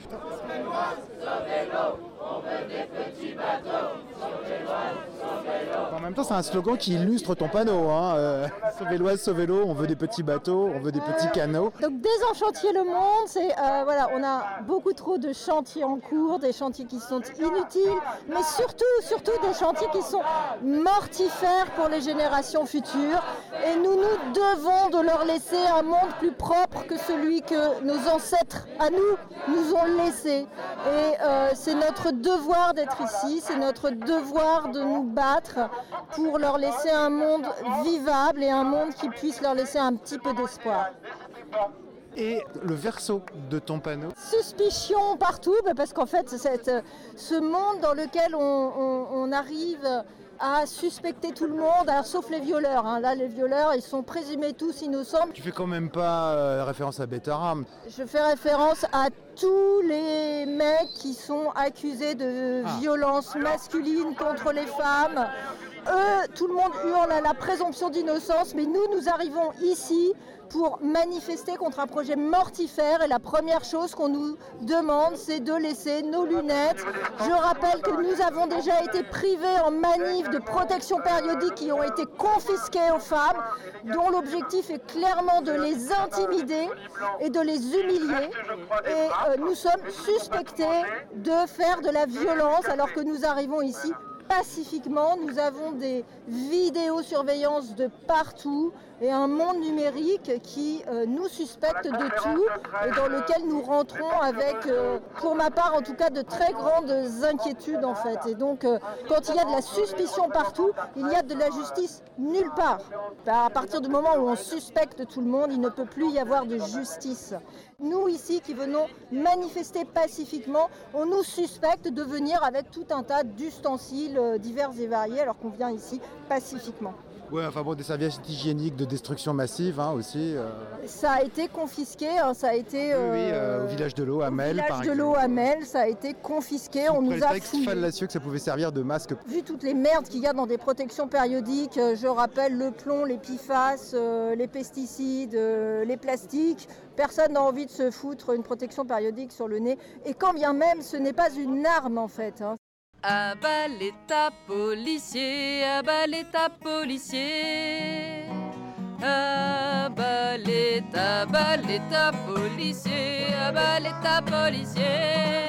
En même temps, c'est un slogan qui illustre ton panneau. Sauvéloise, sauvélo, on veut des petits bateaux, on veut des petits canots. Donc désenchantier le monde, c'est voilà, on a beaucoup trop de chantiers en cours, des chantiers qui sont inutiles, mais surtout des chantiers qui sont mortifères pour les générations futures. Et nous devons de leur laisser un monde plus propre que celui que nos ancêtres à nous ont laissé. Et c'est notre devoir d'être ici, c'est notre devoir de nous battre pour leur laisser un monde vivable et un monde qui puisse leur laisser un petit peu d'espoir. Et le verso de ton panneau? Suspicion partout, parce qu'en fait, ce monde dans lequel on arrive à suspecter tout le monde, alors, sauf les violeurs. Là, les violeurs, ils sont présumés tous innocents. Tu fais quand même pas référence à Betaram. Je fais référence à tous les mecs qui sont accusés de violence masculine contre les femmes. Eux, tout le monde hurle à la présomption d'innocence, mais nous arrivons ici pour manifester contre un projet mortifère et la première chose qu'on nous demande, c'est de laisser nos lunettes. Je rappelle que nous avons déjà été privés en manif de protection périodique qui ont été confisquées aux femmes, dont l'objectif est clairement de les intimider et de les humilier. Et nous sommes suspectés de faire de la violence alors que nous arrivons ici pacifiquement. Nous avons des vidéosurveillances de partout et un monde numérique qui nous suspecte de tout et dans lequel nous rentrons avec, pour ma part en tout cas, de très grandes inquiétudes en fait. Et donc quand il y a de la suspicion partout, il y a de la justice nulle part. À partir du moment où on suspecte tout le monde, il ne peut plus y avoir de justice. Nous ici qui venons manifester pacifiquement, on nous suspecte de venir avec tout un tas d'ustensiles divers et variés alors qu'on vient ici pacifiquement. Ouais, enfin bon, des serviettes hygiéniques de destruction massive aussi. Ça a été confisqué, ça a été... au village de l'eau à Mel, par exemple. Au village de l'eau à Mel, ça a été confisqué, on nous a fouillé. Fallacieux que ça pouvait servir de masque. Vu toutes les merdes qu'il y a dans des protections périodiques, je rappelle le plomb, les PFAS, les pesticides, les plastiques, personne n'a envie de se foutre une protection périodique sur le nez. Et quand bien même, ce n'est pas une arme en fait. À bas l'État policier, à bas l'État policier. À bas l'État policier, à bas l'État policier.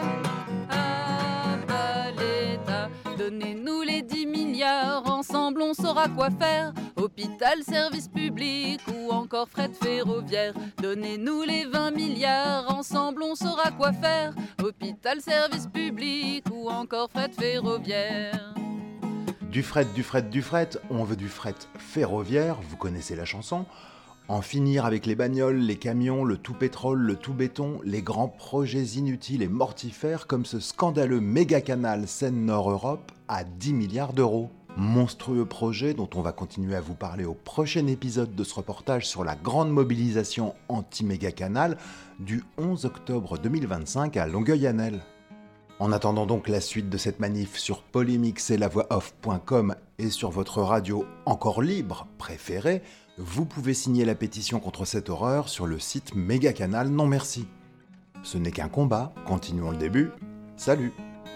À bas l'État, donnez-nous les 10 milliards, ensemble on saura quoi faire. Hôpital, service public ou encore fret ferroviaire. Donnez-nous les 20 milliards, ensemble on saura quoi faire. Hôpital, service public ou encore fret ferroviaire. Du fret, on veut du fret ferroviaire, vous connaissez la chanson. En finir avec les bagnoles, les camions, le tout pétrole, le tout béton, les grands projets inutiles et mortifères comme ce scandaleux méga-canal Seine-Nord-Europe à 10 milliards d'euros. Monstrueux projet dont on va continuer à vous parler au prochain épisode de ce reportage sur la grande mobilisation anti-méga-canal du 11 octobre 2025 à Longueuil-Annel. En attendant donc la suite de cette manif sur polémixetlavoixoff.com et sur votre radio encore libre préférée, vous pouvez signer la pétition contre cette horreur sur le site Méga-Canal Non Merci. Ce n'est qu'un combat, continuons le début. Salut!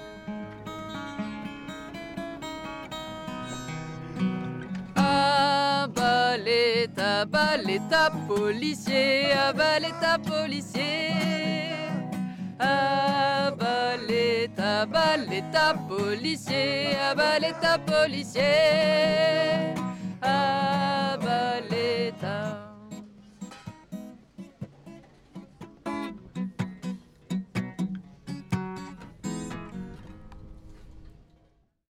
À bas l'État policier, à bas l'État policier. À bas l'État policier, à bas l'État policier.